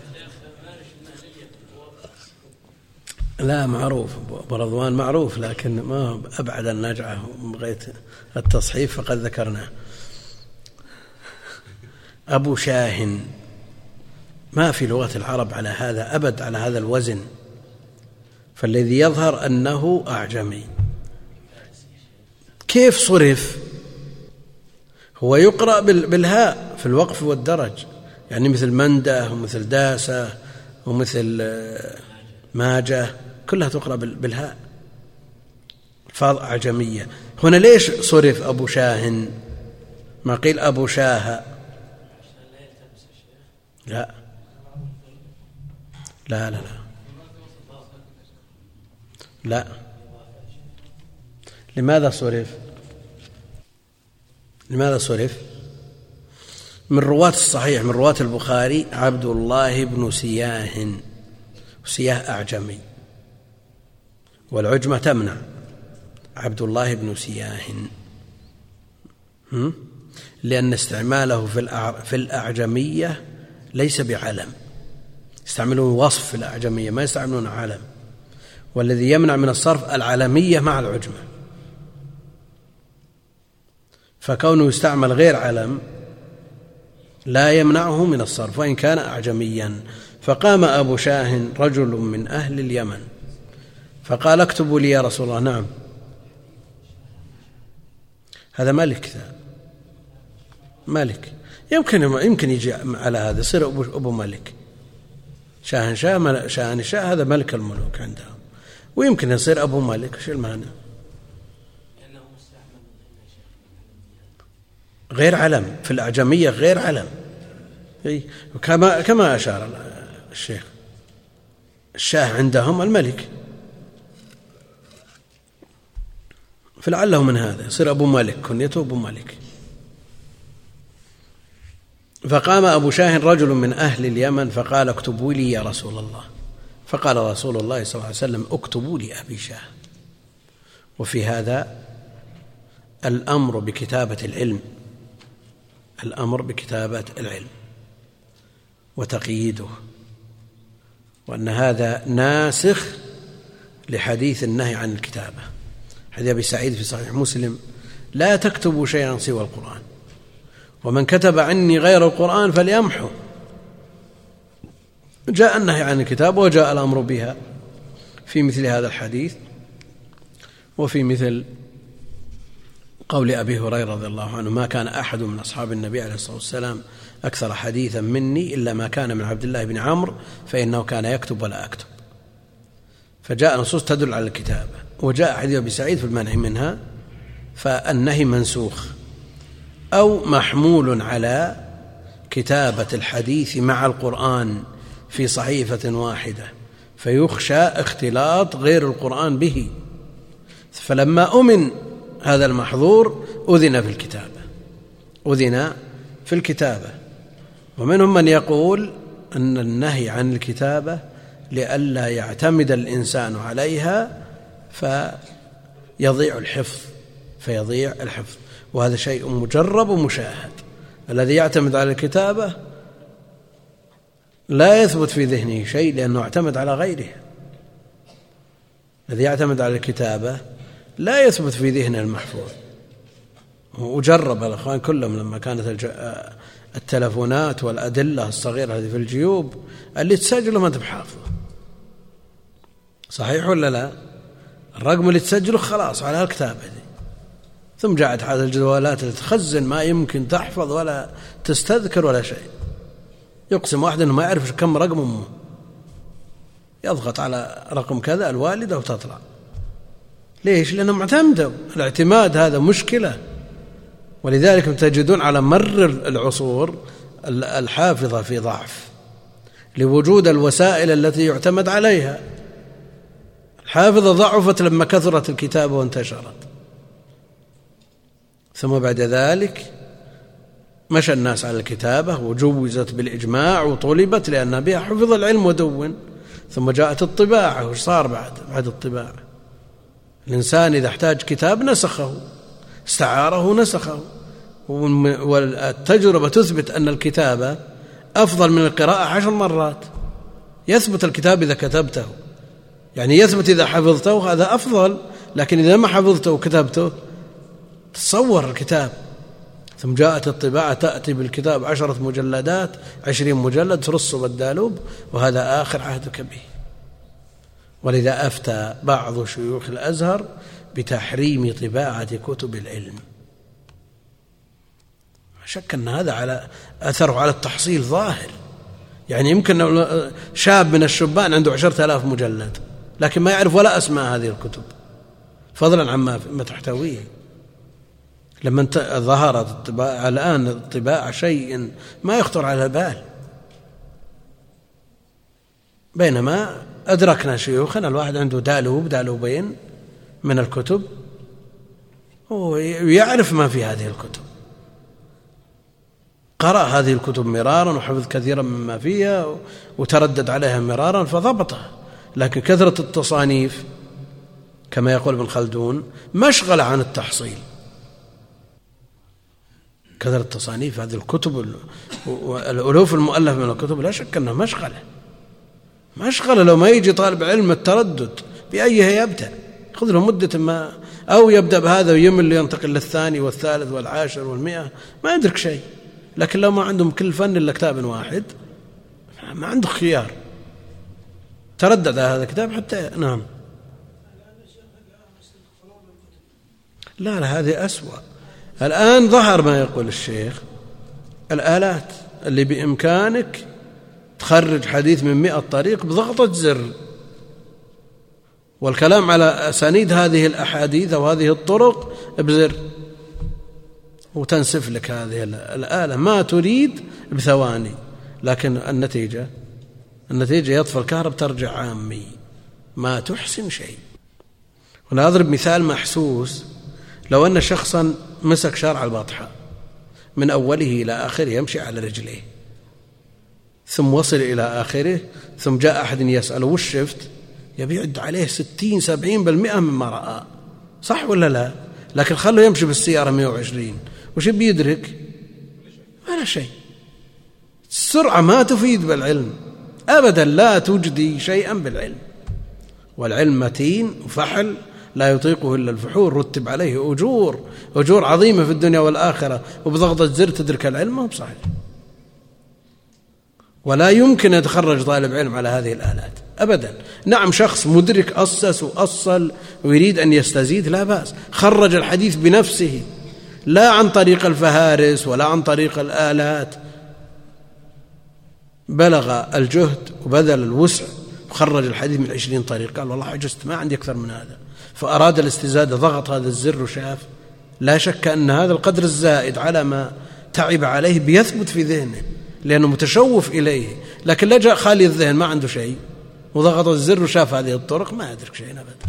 لا معروف، برضوان معروف، لكن ما أبعد النجعة، بغيت التصحيف فقد ذكرناه. أبو شاه ما في لغة العرب على هذا أبد، على هذا الوزن، فالذي يظهر أنه أعجمي. كيف صرف؟ هو يقرأ بالهاء في الوقف والدرج، يعني مثل منده ومثل داسة ومثل ماجة، كلها تقرأ بالهاء، الفاظ أعجمية. هنا ليش صرف أبو شاه ما قيل أبو شاه؟ لا لا لا لا. لماذا صرف؟ من رواة الصحيح من رواة البخاري عبد الله بن سياه، سياه أعجمي والعجمة تمنع، عبد الله بن سياه، لأن استعماله في الأعجمية ليس بعلم، يستعملون وصف في الأعجمية ما يستعملون علم، والذي يمنع من الصرف العلمية مع العجمة، فكونه يستعمل غير علم لا يمنعه من الصرف وإن كان أعجميا. فقام أبو شاه رجل من أهل اليمن فقال اكتبوا لي يا رسول الله. نعم، هذا ملك، ملك يمكن يجي على هذا يصير أبو ملك، شاهنشاه هذا ملك الملوك عندهم، ويمكن يصير أبو ملك. شو المعنى؟ غير علم في الأعجمية، غير علم، كما أشار الشيخ. الشاه عندهم الملك، فلعله من هذا يصير أبو ملك، كنيته أبو ملك. فقام أبو شاه رجل من أهل اليمن فقال اكتبوا لي يا رسول الله. فقال رسول الله صلى الله عليه وسلم اكتبوا لي أبي شاه. وفي هذا الأمر بكتابة العلم، الأمر بكتابة العلم وتقييده، وأن هذا ناسخ لحديث النهي عن الكتابة، حديث أبي سعيد في صحيح مسلم: لا تكتبوا شيئا سوى القرآن، ومن كتب عني غير القرآن فليمحو. جاء النهي عن الكتابة وجاء الأمر بها في مثل هذا الحديث، وفي مثل قول أبي هريرة رضي الله عنه: ما كان أحد من أصحاب النبي عليه الصلاة والسلام أكثر حديثا مني إلا ما كان من عبد الله بن عمرو فإنه كان يكتب ولا أكتب. فجاء نصوص تدل على الكتابة، وجاء حديث أبي سعيد في المنع منها، فالنهي منسوخ أو محمول على كتابة الحديث مع القرآن في صحيفة واحدة، فيخشى اختلاط غير القرآن به. فلما أمن هذا المحظور أذن في الكتابة، أذن في الكتابة. ومنهم من يقول أن النهي عن الكتابة لئلا يعتمد الإنسان عليها فيضيع الحفظ، وهذا شيء مجرب ومشاهد. الذي يعتمد على الكتابة لا يثبت في ذهنه شيء لأنه اعتمد على غيره. الذي يعتمد على الكتابة لا يثبت في ذهنه المحفوظ. وجرب الأخوان كلهم لما كانت التلفونات والأدلة الصغيرة هذه في الجيوب اللي تسجله ما تبحافظه، صحيح ولا لا؟ الرقم اللي تسجله خلاص على الكتابة دي. ثم جاءت هذه الجوالات اللي تخزن ما يمكن تحفظ ولا تستذكر ولا شيء. يقسم واحد أنه ما يعرف كم رقم أمه، يضغط على رقم كذا الوالدة وتطلع. ليش؟ لأنه معتمدوا. الاعتماد هذا مشكلة، ولذلك تجدون على مر العصور الحافظة في ضعف لوجود الوسائل التي يعتمد عليها. الحافظة ضعفت لما كثرت الكتابة وانتشرت، ثم بعد ذلك مشى الناس على الكتابة وجوزت بالإجماع وطلبت لأن بها حفظ العلم ودون. ثم جاءت الطباعة، وش صار بعد الطباعة؟ الإنسان إذا احتاج كتاب نسخه، استعاره نسخه. والتجربة تثبت أن الكتابة أفضل من القراءة 10 مرات. يثبت الكتاب إذا كتبته، يعني يثبت إذا حفظته هذا أفضل، لكن إذا ما حفظته وكتبته تصور الكتاب. ثم جاءت الطباعة تأتي بالكتاب 10 مجلدات 20 مجلد ترصه بالدالوب، وهذا آخر عهدك به. ولذا أفتى بعض شيوخ الأزهر بتحريم طباعة كتب العلم. شك أن هذا على أثره على التحصيل ظاهر. يعني يمكن شاب من الشبان عنده 10,000 مجلد لكن ما يعرف ولا أسماء هذه الكتب، فضلا عما تحتويه. لما ظهرت الآن الطباعة شيء ما يخطر على البال، بينما أدركنا شيوخنا الواحد عنده دالوبين من الكتب ويعرف ما في هذه الكتب. قرأ هذه الكتب مرارا وحفظ كثيرا مما فيها وتردد عليها مرارا فضبطها. لكن كثرة التصانيف كما يقول ابن خلدون مشغلة عن التحصيل. كثرة التصانيف هذه الكتب والألوف المؤلفة من الكتب لا شك أنها مشغلة. لو ما يجي طالب علم التردد بأيها يبدأ، خذ له مدة ما، أو يبدأ بهذا ويمل ينتقل للثاني والثالث والعاشر والمئة، ما يدرك شيء. لكن لو ما عندهم كل فن إلا كتاب واحد ما عنده خيار، تردد هذا الكتاب حتى نعم. لا هذه أسوأ. الآن ظهر ما يقول الشيخ، الآلات اللي بإمكانك تخرج حديث من 100 طريق بضغطة زر، والكلام على أسانيد هذه الأحاديث أو هذه الطرق بزر، وتنسف لك هذه الآلة ما تريد بثواني. لكن النتيجة يطفى الكهرب ترجع عامي، ما تحسن شيء. ونضرب مثال محسوس، لو أن شخصا مسك شارع البطحة من أوله إلى آخره يمشي على رجليه، ثم وصل إلى آخره، ثم جاء أحد يسأله وش شفت، يبيعد عليه 60-70% مما رأى، صح ولا لا؟ لكن خلوا يمشي بالسيارة 120، وش بيدرك؟ ولا شيء. السرعة ما تفيد بالعلم أبدا، لا تجدي شيئا بالعلم، والعلم متين وفحل لا يطيقه إلا الفحول، رتب عليه أجور عظيمة في الدنيا والآخرة، وبضغطة زر تدرك العلم، ما بصحيح. ولا يمكن يتخرج طالب علم على هذه الآلات أبدا. نعم شخص مدرك أسس وأصل ويريد أن يستزيد لا بأس، خرج الحديث بنفسه لا عن طريق الفهارس ولا عن طريق الآلات، بلغ الجهد وبذل الوسع وخرج الحديث من 20 طريق، قال والله عجزت ما عندي أكثر من هذا، فأراد الاستزادة ضغط هذا الزر وشاف. لا شك أن هذا القدر الزائد على ما تعب عليه بيثبت في ذهنه لأنه متشوف إليه، لكن لا جاء خالي الذهن ما عنده شيء وضغط الزر وشاف هذه الطرق ما يدرك شيء أبدا.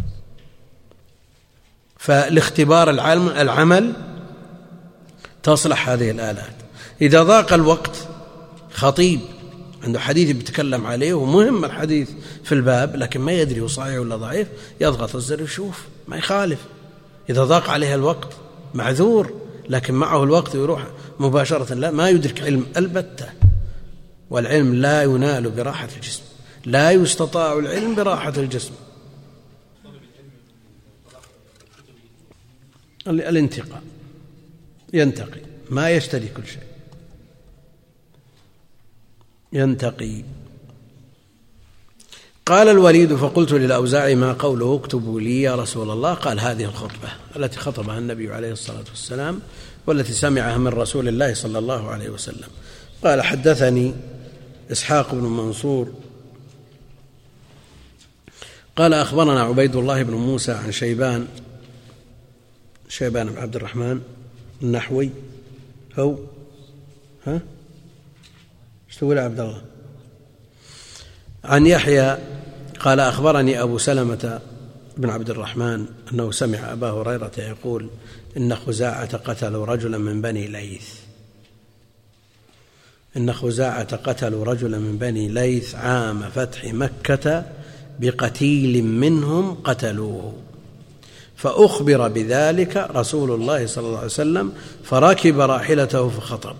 فالاختبار العمل تصلح هذه الآلات. إذا ضاق الوقت، خطيب عنده حديث بيتكلم عليه ومهم الحديث في الباب لكن ما يدري هو صحيح ولا ضعيف، يضغط الزر يشوف ما يخالف. إذا ضاق عليه الوقت معذور، لكن معه الوقت يروح مباشرة لا، ما يدرك علم البتة. والعلم لا ينال براحة الجسم، لا يستطاع العلم براحة الجسم. الانتقاء، ينتقي، ما يشتري كل شيء، ينتقي. قال الوليد فقلت للأوزاعي ما قوله اكتبوا لي يا رسول الله؟ قال هذه الخطبة التي خطبها النبي عليه الصلاة والسلام والتي سمعها من رسول الله صلى الله عليه وسلم. قال حدثني إسحاق بن منصور قال أخبرنا عبيد الله بن موسى عن شيبان بن عبد الرحمن النحوي، هو ايش تقول عبد الله؟ عن يحيى قال أخبرني أبو سلمة بن عبد الرحمن أنه سمع أبا هريرة يقول إن خزاعة قتلوا رجلا من بني ليث، إن خزاعة قتلوا رجلا من بني ليث عام فتح مكة بقتيل منهم قتلوه، فأخبر بذلك رسول الله صلى الله عليه وسلم فركب راحلته فخطب.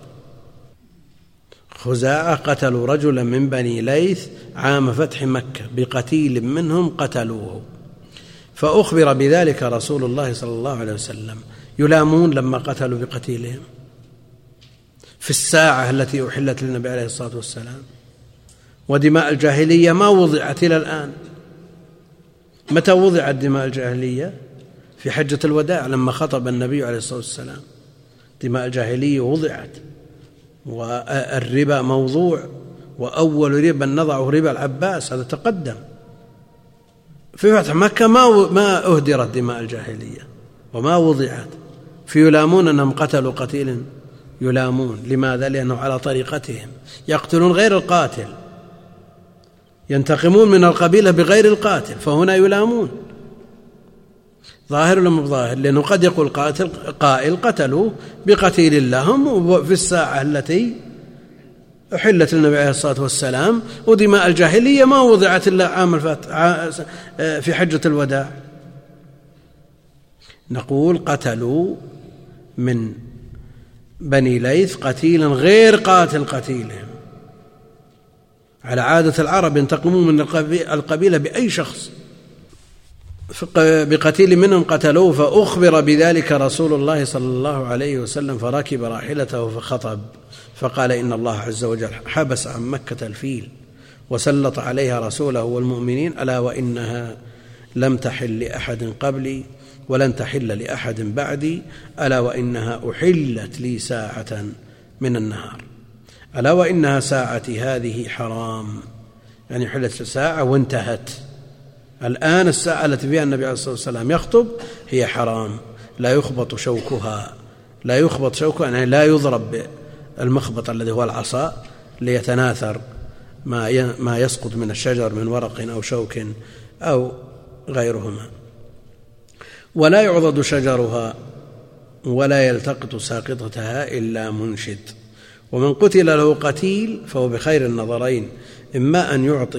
خزاعة قتلوا رجلا من بني ليث عام فتح مكة بقتيل منهم قتلوه، فأخبر بذلك رسول الله صلى الله عليه وسلم. يلامون لما قتلوا بقتيلهم في الساعة التي أحلت للنبي عليه الصلاة والسلام، ودماء الجاهلية ما وضعت إلى الآن. متى وضعت دماء الجاهلية؟ في حجة الوداع لما خطب النبي عليه الصلاة والسلام. دماء الجاهلية وضعت، والربا موضوع، وأول ربا نضعه ربا العباس، هذا تقدم. في فتح مكة ما أهدرت دماء الجاهلية وما وضعت. في يلامون أنهم قتلوا قتيل، يلامون لماذا؟ لأنه على طريقتهم يقتلون غير القاتل، ينتقمون من القبيلة بغير القاتل، فهنا يلامون. ظاهر ولا مو ظاهر؟ لأنه قد يقول قائل قتلوا بقتيل لهم في الساعة التي أحلت للنبي عليه الصلاة والسلام، ودماء الجاهلية ما وضعت إلا عام الفتح في حجة الوداع. نقول قتلوا من بني ليث قتيلا غير قاتل قتيلهم، على عادة العرب ينتقمون من القبيلة بأي شخص، بقتيل منهم قتلوه، فأخبر بذلك رسول الله صلى الله عليه وسلم فركب راحلته فخطب فقال إن الله عز وجل حبس عن مكة الفيل وسلط عليها رسوله والمؤمنين، ألا وإنها لم تحل لأحد قبلي ولن تحل لأحد بعدي، ألا وإنها أحلت لي ساعة من النهار، ألا وإنها ساعتي هذه حرام، يعني حلت ساعة وانتهت. الآن الساعة التي فيها النبي عليه الصلاة والسلام يخطب هي حرام، لا يخبط شوكها، يعني لا يضرب المخبط الذي هو العصا ليتناثر ما يسقط من الشجر من ورق أو شوك أو غيرهما، ولا يعضد شجرها ولا يلتقط ساقطتها إلا منشد. ومن قتل له قتيل فهو بخير النظرين، إما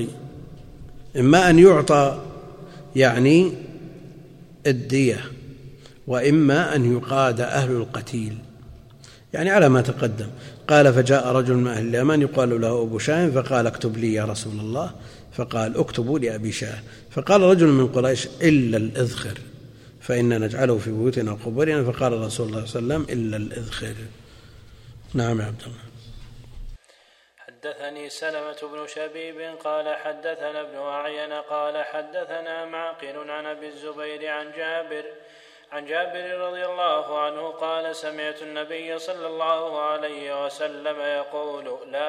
أن يعطى يعني الدية، وإما أن يقاد أهل القتيل، يعني على ما تقدم. قال فجاء رجل من أهل اليمن يقال له أبو شاه فقال اكتب لي يا رسول الله، فقال اكتبوا لأبي شاه. فقال رجل من قريش إلا الإذخر فإننا نجعله في بيوتنا وقبورنا، فقال رسول الله صلى الله عليه وسلم إلا الإذخر. نعم يا عبد الله. حدثني سلمة بن شبيب قال حدثنا ابن أعين قال حدثنا معقل عن أبي الزبير عن جابر رضي الله عنه قال سمعت النبي صلى الله عليه وسلم يقول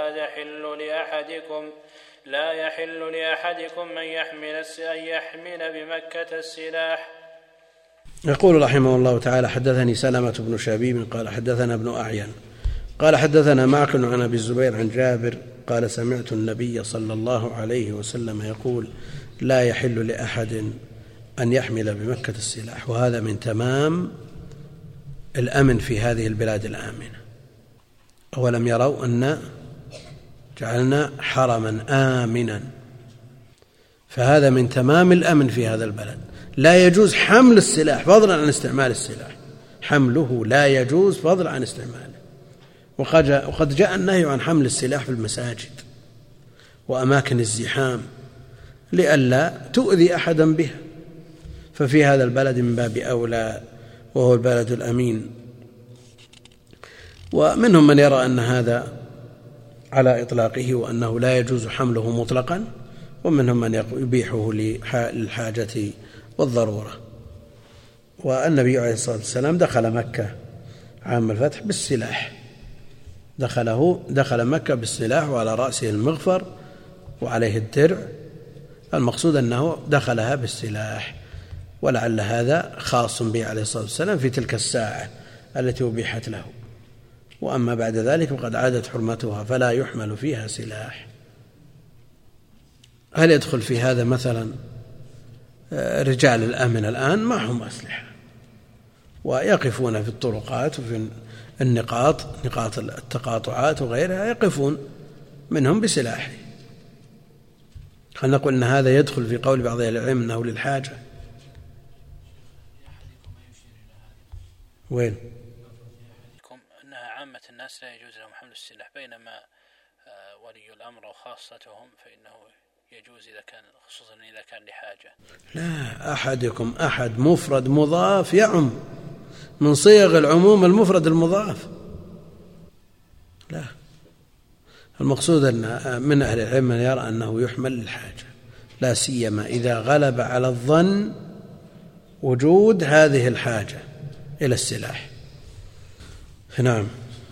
لا يحل لأحدكم أن يحمل بمكة السلاح. يقول رحمه الله تعالى حدثني سلمة بن شبيب قال حدثنا ابن أعين قال حدثنا معقل عن أبي الزبير عن جابر قال سمعت النبي صلى الله عليه وسلم يقول لا يحل لأحد أن يحمل بمكة السلاح. وهذا من تمام الأمن في هذه البلاد الآمنة. أولم يروا أن جعلنا حرما آمنا، فهذا من تمام الأمن في هذا البلد. لا يجوز حمل السلاح فضلا عن استعمال السلاح، حمله لا يجوز فضلا عن استعماله. وقد جاء النهي عن حمل السلاح في المساجد وأماكن الزحام لئلا تؤذي أحدا بها، ففي هذا البلد من باب أولى، وهو البلد الأمين. ومنهم من يرى أن هذا على إطلاقه وأنه لا يجوز حمله مطلقا، ومنهم من يبيحه للحاجة والضرورة. والنبي عليه الصلاة والسلام دخل مكة عام الفتح بالسلاح، دخل مكة بالسلاح وعلى رأسه المغفر وعليه الدرع، المقصود أنه دخلها بالسلاح، ولعل هذا خاص به عليه الصلاة والسلام في تلك الساعة التي أبيحت له. وأما بعد ذلك فقد عادت حرمتها فلا يحمل فيها سلاح. هل يدخل في هذا مثلا رجال الأمن الآن معهم أسلحة ويقفون في الطرقات وفي نقاط التقاطعات وغيرها، يقفون منهم بسلاح؟ هل نقول أن هذا يدخل في قول بعض أهل العلم أنه للحاجة؟ وين؟ أنها عامة الناس لا يجوز لهم حمل السلاح، بينما ولي الأمر وخاصتهم فإنه يجوز إذا كان، خصوصا إذا كان لحاجة. لا، أحدكم أحد مفرد مضاف يعم، من صيغ العموم المفرد المضاف. لا، المقصود أن من أهل العلم من يرى أنه يحمل للحاجة، لا سيما إذا غلب على الظن وجود هذه الحاجة إلى السلاح. نعم.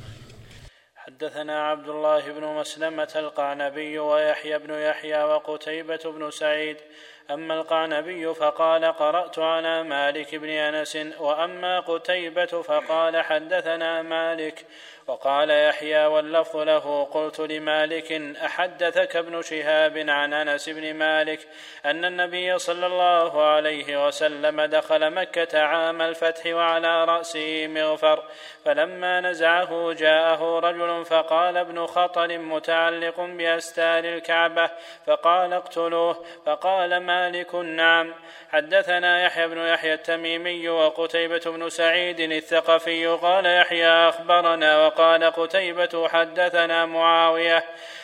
حدثنا عبد الله بن مسلمة القعنبي ويحيى بن يحيى وقتيبة بن سعيد أما القعنبي فقال قرأت على مالك بن أنس. وأما قتيبة فقال حدثنا مالك. وقال يحيى واللفظ له قلت لمالك أحدثك ابن شهاب عن أنس بن مالك أن النبي صلى الله عليه وسلم دخل مكة عام الفتح وعلى رأسه مغفر، فلما نزعه جاءه رجل فقال ابن خطل متعلق بأستار الكعبة فقال اقتلوه، فقال مالك نعم. حدثنا يحيى بن يحيى التميمي وقتيبة بن سعيد الثقفي. قال يحيى أخبرنا وقال قتيبة حدثنا معاوية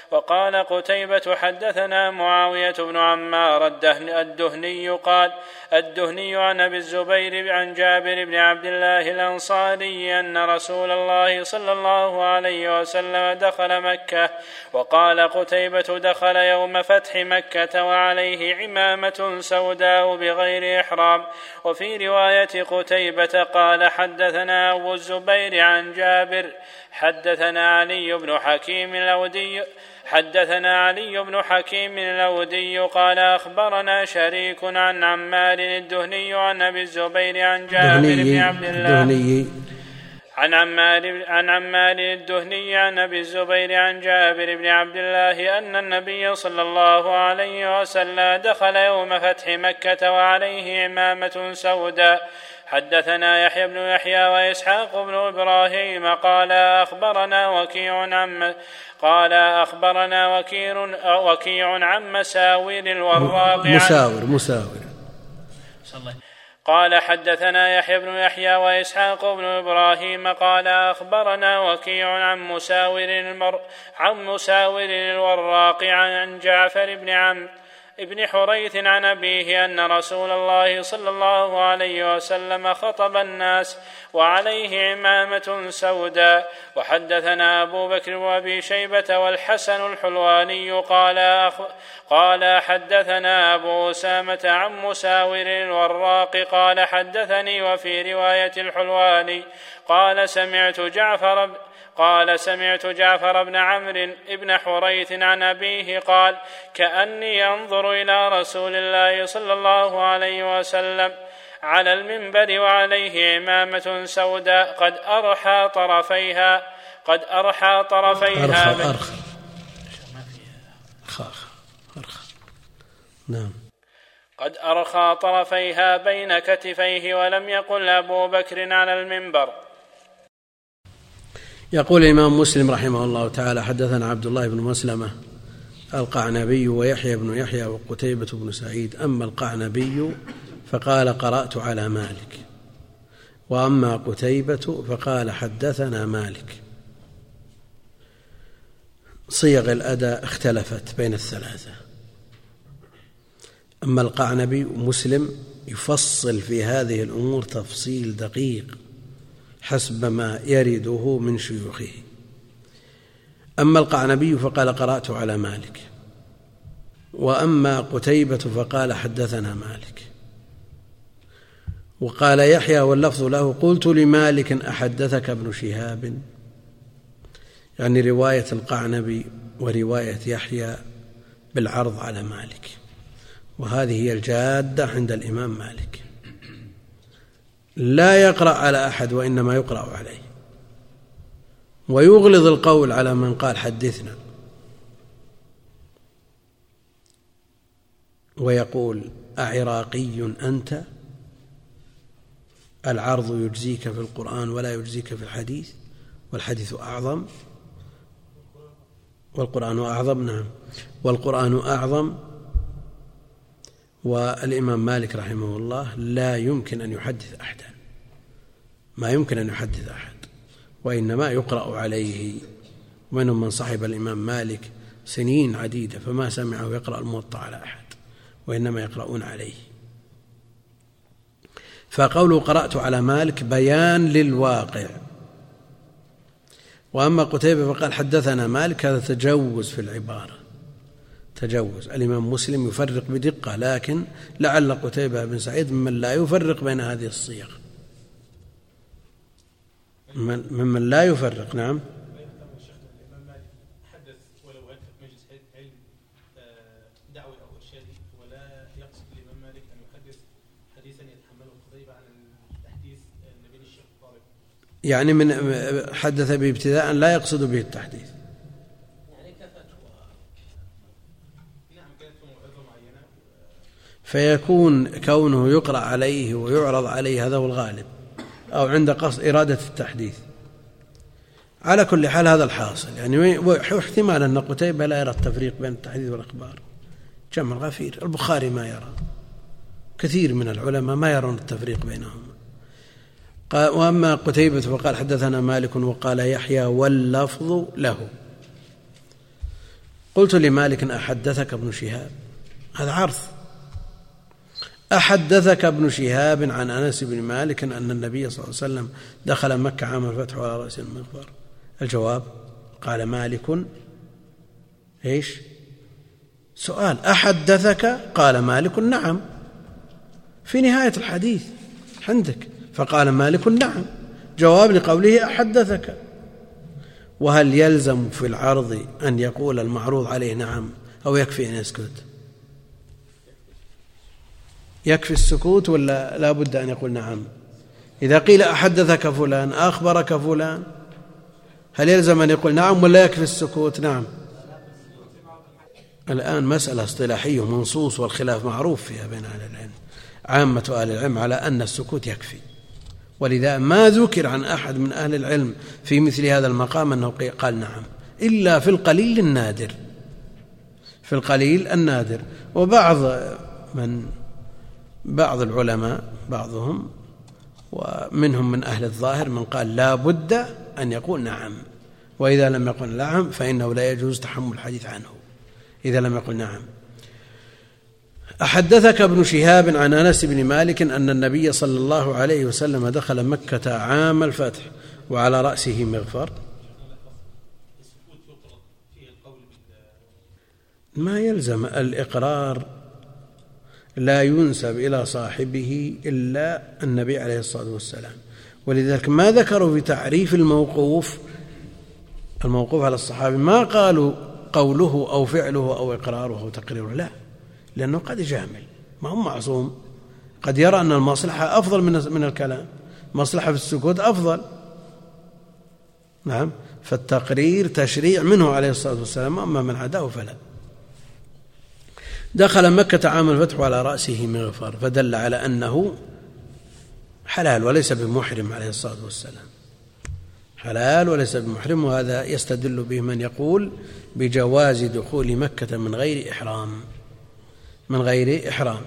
بن عمار الدهني قال الدهني عن أبي الزبير عن جابر بن عبد الله الأنصاري أن رسول الله صلى الله عليه وسلم دخل مكة. وقال قتيبة دخل يوم فتح مكة وعليه عمامة سوداء بغير إحرام. وفي رواية قتيبة قال حدثنا أبو الزبير عن جابر حدثنا علي بن حكيم الأودي قال أخبرنا شريك عن عمار الدهني عن أبي الزبير عن جابر بن عبد الله عن عمار الدهني عن أبي الزبير عن جابر بن عبد الله أن النبي صلى الله عليه وسلم دخل يوم فتح مكة وعليه عمامة سوداء. حدثنا يحيى بن يحيى وإسحاق بن إبراهيم قال أخبرنا وكيع عن مساور الوراق قال حدثنا يحيى بن يحيى وإسحاق بن إبراهيم قال أخبرنا وكيع عن مساور الوراق عن جعفر بن عمرو ابن حريث عن أبيه أن رسول الله صلى الله عليه وسلم خطب الناس وعليه عمامة سوداء. وحدثنا أبو بكر وأبي شيبة والحسن الحلواني قال حدثنا أبو أسامة عن مساور الوراق قال حدثني. وفي رواية الحلواني قال سمعت جعفر بن عمرو بن حريث عن أبيه قال كأني أنظر إلى رسول الله صلى الله عليه وسلم على المنبر وعليه عمامة سوداء قد أرخى طرفيها بين كتفيه ولم يقل أبو بكر على المنبر. يقول الإمام مسلم رحمه الله تعالى حدثنا عبد الله بن مسلمة القعنبي ويحيى بن يحيى وقتيبة بن سعيد. أما القعنبي فقال قرأت على مالك، وأما قتيبة فقال حدثنا مالك. صيغ الأداء اختلفت بين الثلاثة. أما القعنبي مسلم يفصل في هذه الأمور تفصيل دقيق حسب ما يرده من شيوخه. أما القعنبي فقال قرأت على مالك، وأما قتيبة فقال حدثنا مالك. وقال يحيى واللفظ له قلت لمالك أحدثك ابن شهاب، يعني رواية القعنبي ورواية يحيى بالعرض على مالك، وهذه هي الجادة عند الإمام مالك. لا يقرأ على أحد وإنما يقرأ عليه، ويغلظ القول على من قال حدثنا، ويقول أعراقي أنت؟ العرض يجزيك في القرآن ولا يجزيك في الحديث، والحديث أعظم والقرآن أعظم. نعم، والقرآن أعظم. والإمام مالك رحمه الله لا يمكن أن يحدث أحدا، ما يمكن أن يحدث أحد، وإنما يقرأ عليه. ومنهم من صحب الإمام مالك سنين عديدة فما سمعه يقرأ الموطأ على أحد، وإنما يقرؤون عليه. فقوله قرأت على مالك بيان للواقع. وأما قتيبة فقال حدثنا مالك، هذا تجوز في العبارة، تجوز. الإمام مسلم يفرق بدقة، لكن لعل قتيبة بن سعيد ممن لا يفرق بين هذه الصيغ، ممن لا يفرق. نعم. يعني من حدث به ابتداء لا يقصد به التحديث. فيكون كونه يقرأ عليه ويعرض عليه هذا هو الغالب، أو عند قصد إرادة التحديث. على كل حال هذا الحاصل، يعني واحتمال أن قتيبة لا يرى التفريق بين التحديث والإخبار، جمع غفير. البخاري ما يرى، كثير من العلماء ما يرون التفريق بينهما. وأما قتيبة فقال حدثنا مالك وقال يحيى واللفظ له. قلت لمالك أحدثك ابن شهاب؟ هذا عرض. أحدثك ابن شهاب عن أنس بن مالك أن النبي صلى الله عليه وسلم دخل مكة عام الفتح على رأس المغفر؟ الجواب قال مالك إيش؟ سؤال. أحدثك؟ قال مالك نعم، في نهاية الحديث عندك، فقال مالك نعم، جواب لقوله أحدثك. وهل يلزم في العرض أن يقول المعروض عليه نعم، أو يكفي أن يسكت؟ يكفي السكوت ولا لا بد أن يقول نعم؟ إذا قيل أحدثك فلان، أخبرك فلان، هل يلزم أن يقول نعم ولا يكفي السكوت؟ نعم. الآن مسألة اصطلاحية منصوص، والخلاف معروف فيها بين أهل العلم. عامة أهل العلم على أن السكوت يكفي، ولذا ما ذكر عن أحد من أهل العلم في مثل هذا المقام أنه قال نعم، إلا في القليل النادر، في القليل النادر. بعض العلماء بعضهم ومنهم من أهل الظاهر من قال لا بد أن يقول نعم، وإذا لم يقل نعم فإنه لا يجوز تحمل الحديث عنه إذا لم يقل نعم. أحدثك ابن شهاب عن أنس بن مالك أن النبي صلى الله عليه وسلم دخل مكة عام الفتح وعلى رأسه مغفر؟ ما يلزم الإقرار، لا ينسب إلى صاحبه إلا النبي عليه الصلاة والسلام، ولذلك ما ذكروا في تعريف الموقوف على الصحابي ما قالوا قوله أو فعله أو إقراره أو تقريره، لا، لأنه قد يجامل، ما هو معصوم، قد يرى أن المصلحة أفضل من الكلام، مصلحة في السكوت أفضل. نعم، فالتقرير تشريع منه عليه الصلاة والسلام، أما من عداه فلا. دخل مكة عام الفتح على رأسه مغفر، فدل على أنه حلال وليس بمحرم عليه الصلاة والسلام، حلال وليس بمحرم. وهذا يستدل به من يقول بجواز دخول مكة من غير إحرام،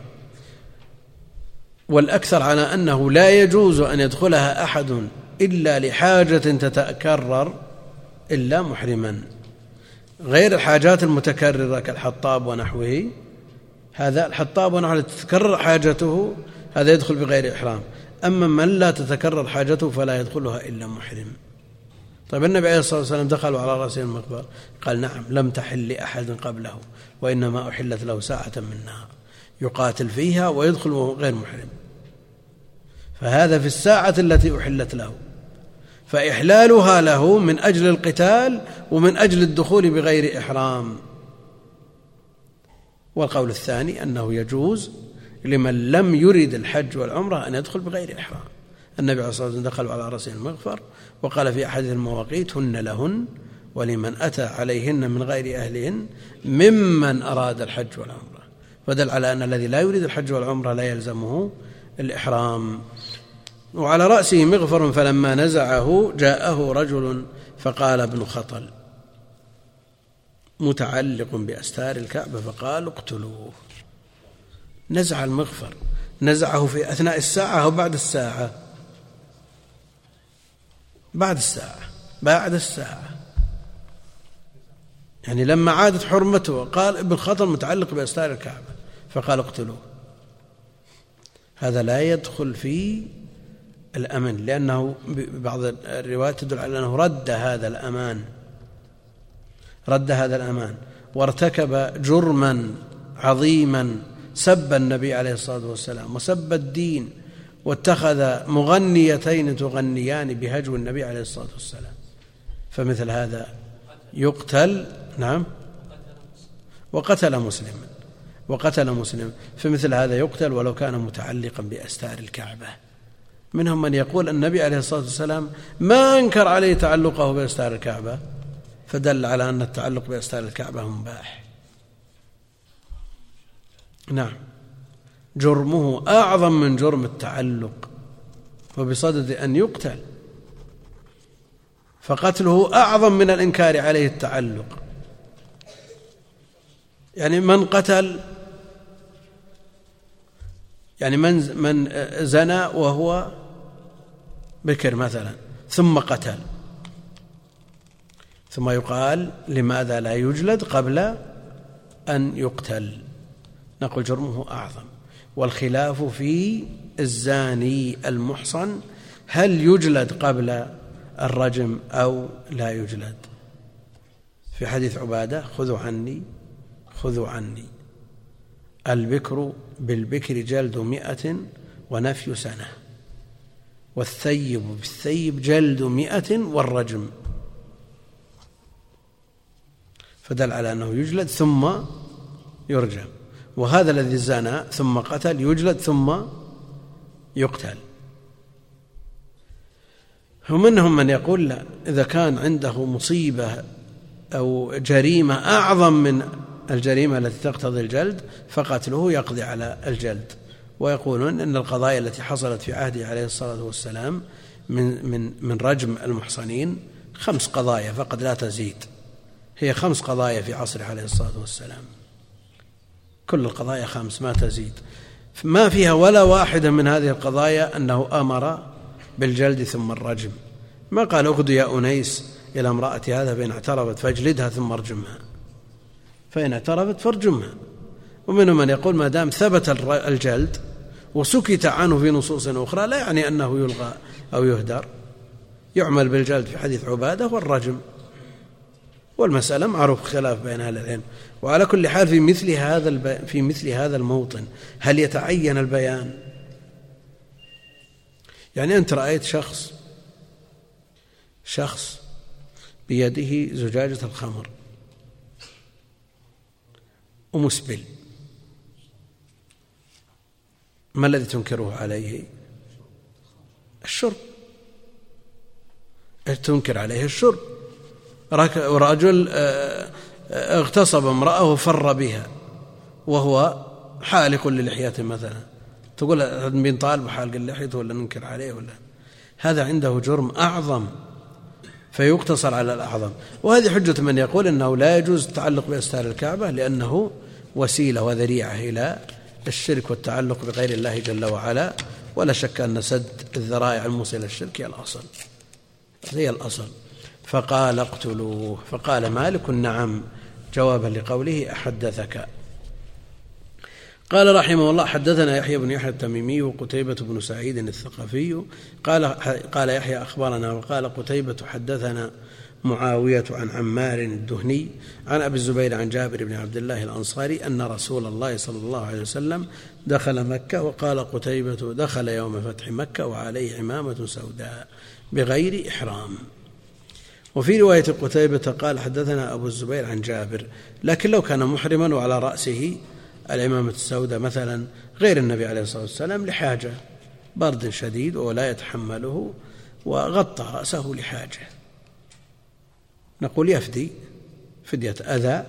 والأكثر على أنه لا يجوز أن يدخلها أحد إلا لحاجة تتكرر إلا محرما، غير الحاجات المتكررة كالحطاب ونحوه. هذا الحطاب ونحوه تتكرر حاجته، هذا يدخل بغير إحرام. أما من لا تتكرر حاجته فلا يدخلها إلا محرم. طيب النبي عليه الصلاة والسلام دخلوا على رأسه المغفر، قال نعم، لم تحل لأحد قبله، وإنما أحلت له ساعة من نهار يقاتل فيها ويدخل غير محرم، فهذا في الساعة التي أحلت له، فإحلالها له من أجل القتال ومن أجل الدخول بغير إحرام. والقول الثاني أنه يجوز لمن لم يرد الحج والعمرة أن يدخل بغير إحرام. النبي عليه الصلاة والسلام دخلوا على رأسه المغفر، وقال في أحد المواقيت هن لهن ولمن أتى عليهن من غير أهلهن ممن أراد الحج والعمرة، فدل على أن الذي لا يريد الحج والعمرة لا يلزمه الإحرام. وعلى رأسه مغفر، فلما نزعه جاءه رجل فقال ابن خطل متعلق بأستار الكعبة فقال اقتلوه. نزع المغفر، نزعه في أثناء الساعة أو بعد الساعة؟ بعد الساعة، يعني لما عادت حرمته قال ابن خطل متعلق بأستار الكعبة فقال اقتلوه. هذا لا يدخل في الأمن، لأنه بعض الروايات تدل على أنه رد هذا الأمان وارتكب جرما عظيما، سب النبي عليه الصلاة والسلام وسب الدين، واتخذ مغنيتين تغنيان بهجو النبي عليه الصلاة والسلام، فمثل هذا يقتل. نعم، وقتل مسلم، فمثل هذا يقتل ولو كان متعلقا بأستار الكعبة، منهم من يقول النبي عليه الصلاة والسلام ما أنكر عليه تعلقه بأستار الكعبة، فدل على أن التعلق بأستار الكعبة مباح. نعم، جرمه أعظم من جرم التعلق، وبصدد أن يقتل، فقتله أعظم من الإنكار عليه التعلق. يعني من قتل، يعني من زنى وهو بكر مثلا ثم قتل، ثم يقال لماذا لا يجلد قبل أن يقتل؟ نقول جرمه أعظم. والخلاف في الزاني المحصن هل يجلد قبل الرجم أو لا يجلد. في حديث عبادة خذوا عني البكر بالبكر جلد 100 ونفي سنة، والثيب بالثيب جلد 100 والرجم، فدل على أنه يجلد ثم يرجم. وهذا الذي زنى ثم قتل يجلد ثم يقتل. ومنهم من يقول لا، إذا كان عنده مصيبة أو جريمة أعظم من الجريمة التي تقتضي الجلد فقتله يقضي على الجلد. ويقولون إن القضايا التي حصلت في عهده عليه الصلاة والسلام من رجم المحصنين 5 قضايا فقد لا تزيد، هي 5 قضايا في عصره عليه الصلاة والسلام، كل القضايا 5 ما تزيد، ما فيها ولا واحدة من هذه القضايا أنه أمر بالجلد ثم الرجم. ما قال اغدو يا أنيس إلى امرأة هذا فإن اعترفت فاجلدها ثم ارجمها، فإن اعترفت فارجمها. ومنهم من يقول ما دام ثبت الجلد وسكت عنه في نصوص أخرى لا يعني أنه يلغى أو يهدر، يعمل بالجلد في حديث عبادة والرجم. والمسألة معروف خلاف بين أهل العلم. وعلى كل حال في مثل هذا الموطن هل يتعين البيان؟ يعني أنت رأيت شخص بيده زجاجة الخمر ومسبل، ما الذي تنكره عليه؟ الشرب، تنكر عليه الشرب. رجل اغتصب امرأة وفر بها وهو حالق للحيته مثلا، تقول من طالب حالق اللحية ولا ننكر عليه؟ ولا هذا عنده جرم أعظم فيقتصر على الأعظم. وهذه حجة من يقول أنه لا يجوز التعلق بأستار الكعبة لأنه وسيلة وذريعة إلى الشرك والتعلق بغير الله جل وعلا. ولا شك أن سد الذرائع الموصلة الشرك هي الأصل. فقال اقتلوه. فقال مالك نعم، جوابا لقوله أحدثك. قال رحمه الله حدثنا يحيى بن يحيى التميمي وقتيبة بن سعيد الثقفي قال يحيى أخبرنا، وقال قتيبة حدثنا معاوية عن عمار الدهني عن أبي الزبير عن جابر بن عبد الله الأنصاري أن رسول الله صلى الله عليه وسلم دخل مكة. وقال قتيبة دخل يوم فتح مكة وعليه عمامة سوداء بغير إحرام. وفي رواية قتيبة قال حدثنا أبو الزبير عن جابر، لكن لو كان محرما وعلى رأسه العمامة السوداء مثلا غير النبي عليه الصلاة والسلام لحاجة، برد شديد ولا يتحمله وغطى رأسه لحاجة، نقول يفدي فدية أذى،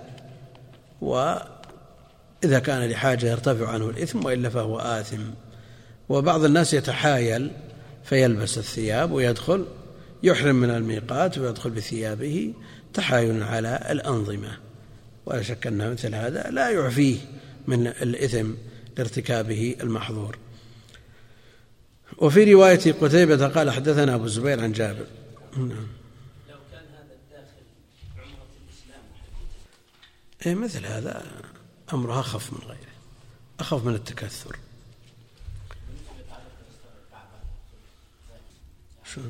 وإذا كان لحاجة يرتفع عنه الإثم، وإلا فهو آثم. وبعض الناس يتحايل فيلبس الثياب ويدخل يحرم من الميقات ويدخل بثيابه تحايل على الأنظمة، ولا شك أن مثل هذا لا يعفيه من الإثم لارتكابه المحظور. وفي رواية قتيبة قال حدثنا أبو الزبير عن جابر. لو كان هذا الداخل عمرة الإسلام مثل هذا أمرها أخف من غيره، أخف من التكثر. شو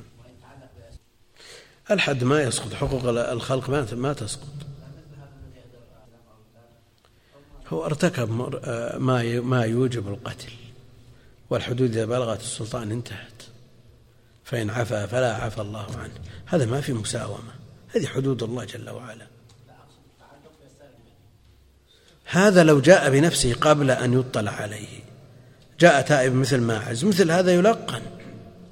الحد ما يسقط، حقوق الخلق ما تسقط. هو ارتكب ما يوجب القتل، والحدود إذا بلغت السلطان انتهت، فإن عفا فلا عفى الله عنه. هذا ما في مساومة، هذه حدود الله جل وعلا. هذا لو جاء بنفسه قبل أن يطلع عليه، جاء تائب مثل ماعز، مثل هذا يلقن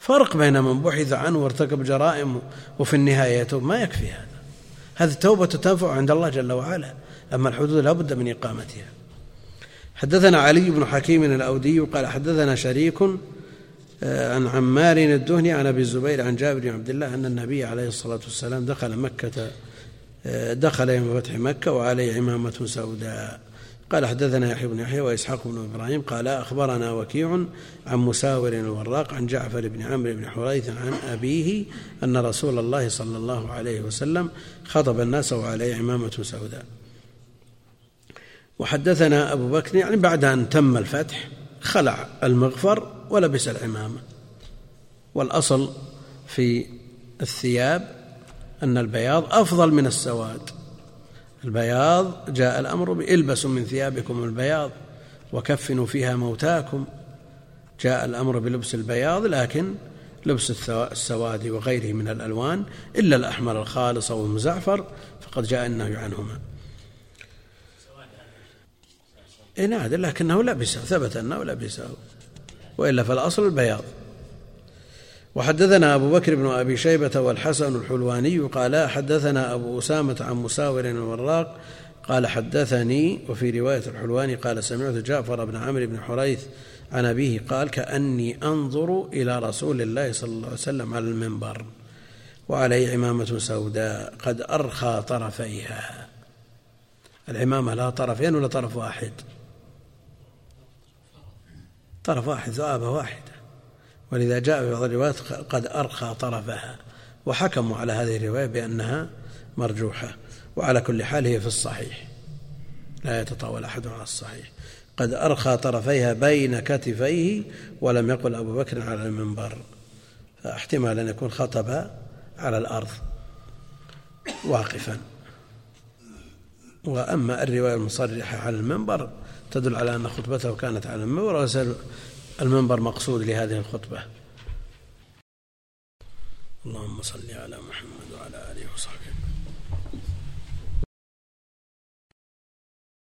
فرق بين من بحث عنه وارتكب جرائم وفي النهاية يتوب، ما يكفي هذا. هذه التوبة تنفع عند الله جل وعلا، أما الحدود لا بد من إقامتها. حدثنا علي بن حكيم الأودي قال حدثنا شريك عن عمار الدهني عن أبي الزبير عن جابر بن عبد الله أن النبي عليه الصلاة والسلام دخل يوم فتح مكة وعليه عمامة سوداء. قال حدثنا يحيى بن يحيى وإسحاق بن إبراهيم قال أخبرنا وكيع عن مساور الوراق عن جعفر بن عمرو بن حريث عن أبيه أن رسول الله صلى الله عليه وسلم خطب الناس وعليه عمامة سوداء. وحدثنا أبو بكر يعني بعد أن تم الفتح خلع المغفر ولبس العمامة. والأصل في الثياب أن البياض أفضل من السواد. البياض جاء الأمر بإلبسوا من ثيابكم البياض وكفنوا فيها موتاكم، جاء الأمر بلبس البياض، لكن لبس السواد وغيره من الألوان إلا الأحمر الخالص والمزعفر فقد جاء النهي عنهما. نعم لكنه لبسه، ثبت أنه لبسه، وإلا فالأصل البياض. وحدثنا أبو بكر بن أبي شيبة والحسن الحلواني قال حدثنا أبو أسامة عن مساور الوراق قال حدثني، وفي رواية الحلواني قال سمعت جعفر بن عمرو بن حريث عن أبيه قال كأني أنظر إلى رسول الله صلى الله عليه وسلم على المنبر وعليه عمامة سوداء قد أرخى طرفيها. العمامة لها طرفين ولا طرف واحد؟ طرف واحد، ذؤابة واحدة، ولذا جاء في بعض الروايات قد أرخى طرفها، وحكموا على هذه الرواية بأنها مرجوحة. وعلى كل حال هي في الصحيح، لا يتطاول أحد على الصحيح. قد أرخى طرفيها بين كتفيه، ولم يقل أبو بكر على المنبر، احتمال أن يكون خطب على الأرض واقفا. وأما الرواية المصرحة على المنبر تدل على أن خطبته كانت على المنبر، وليس المنبر مقصود لهذه الخطبة. اللهم صل على محمد وعلى آله وصحبه.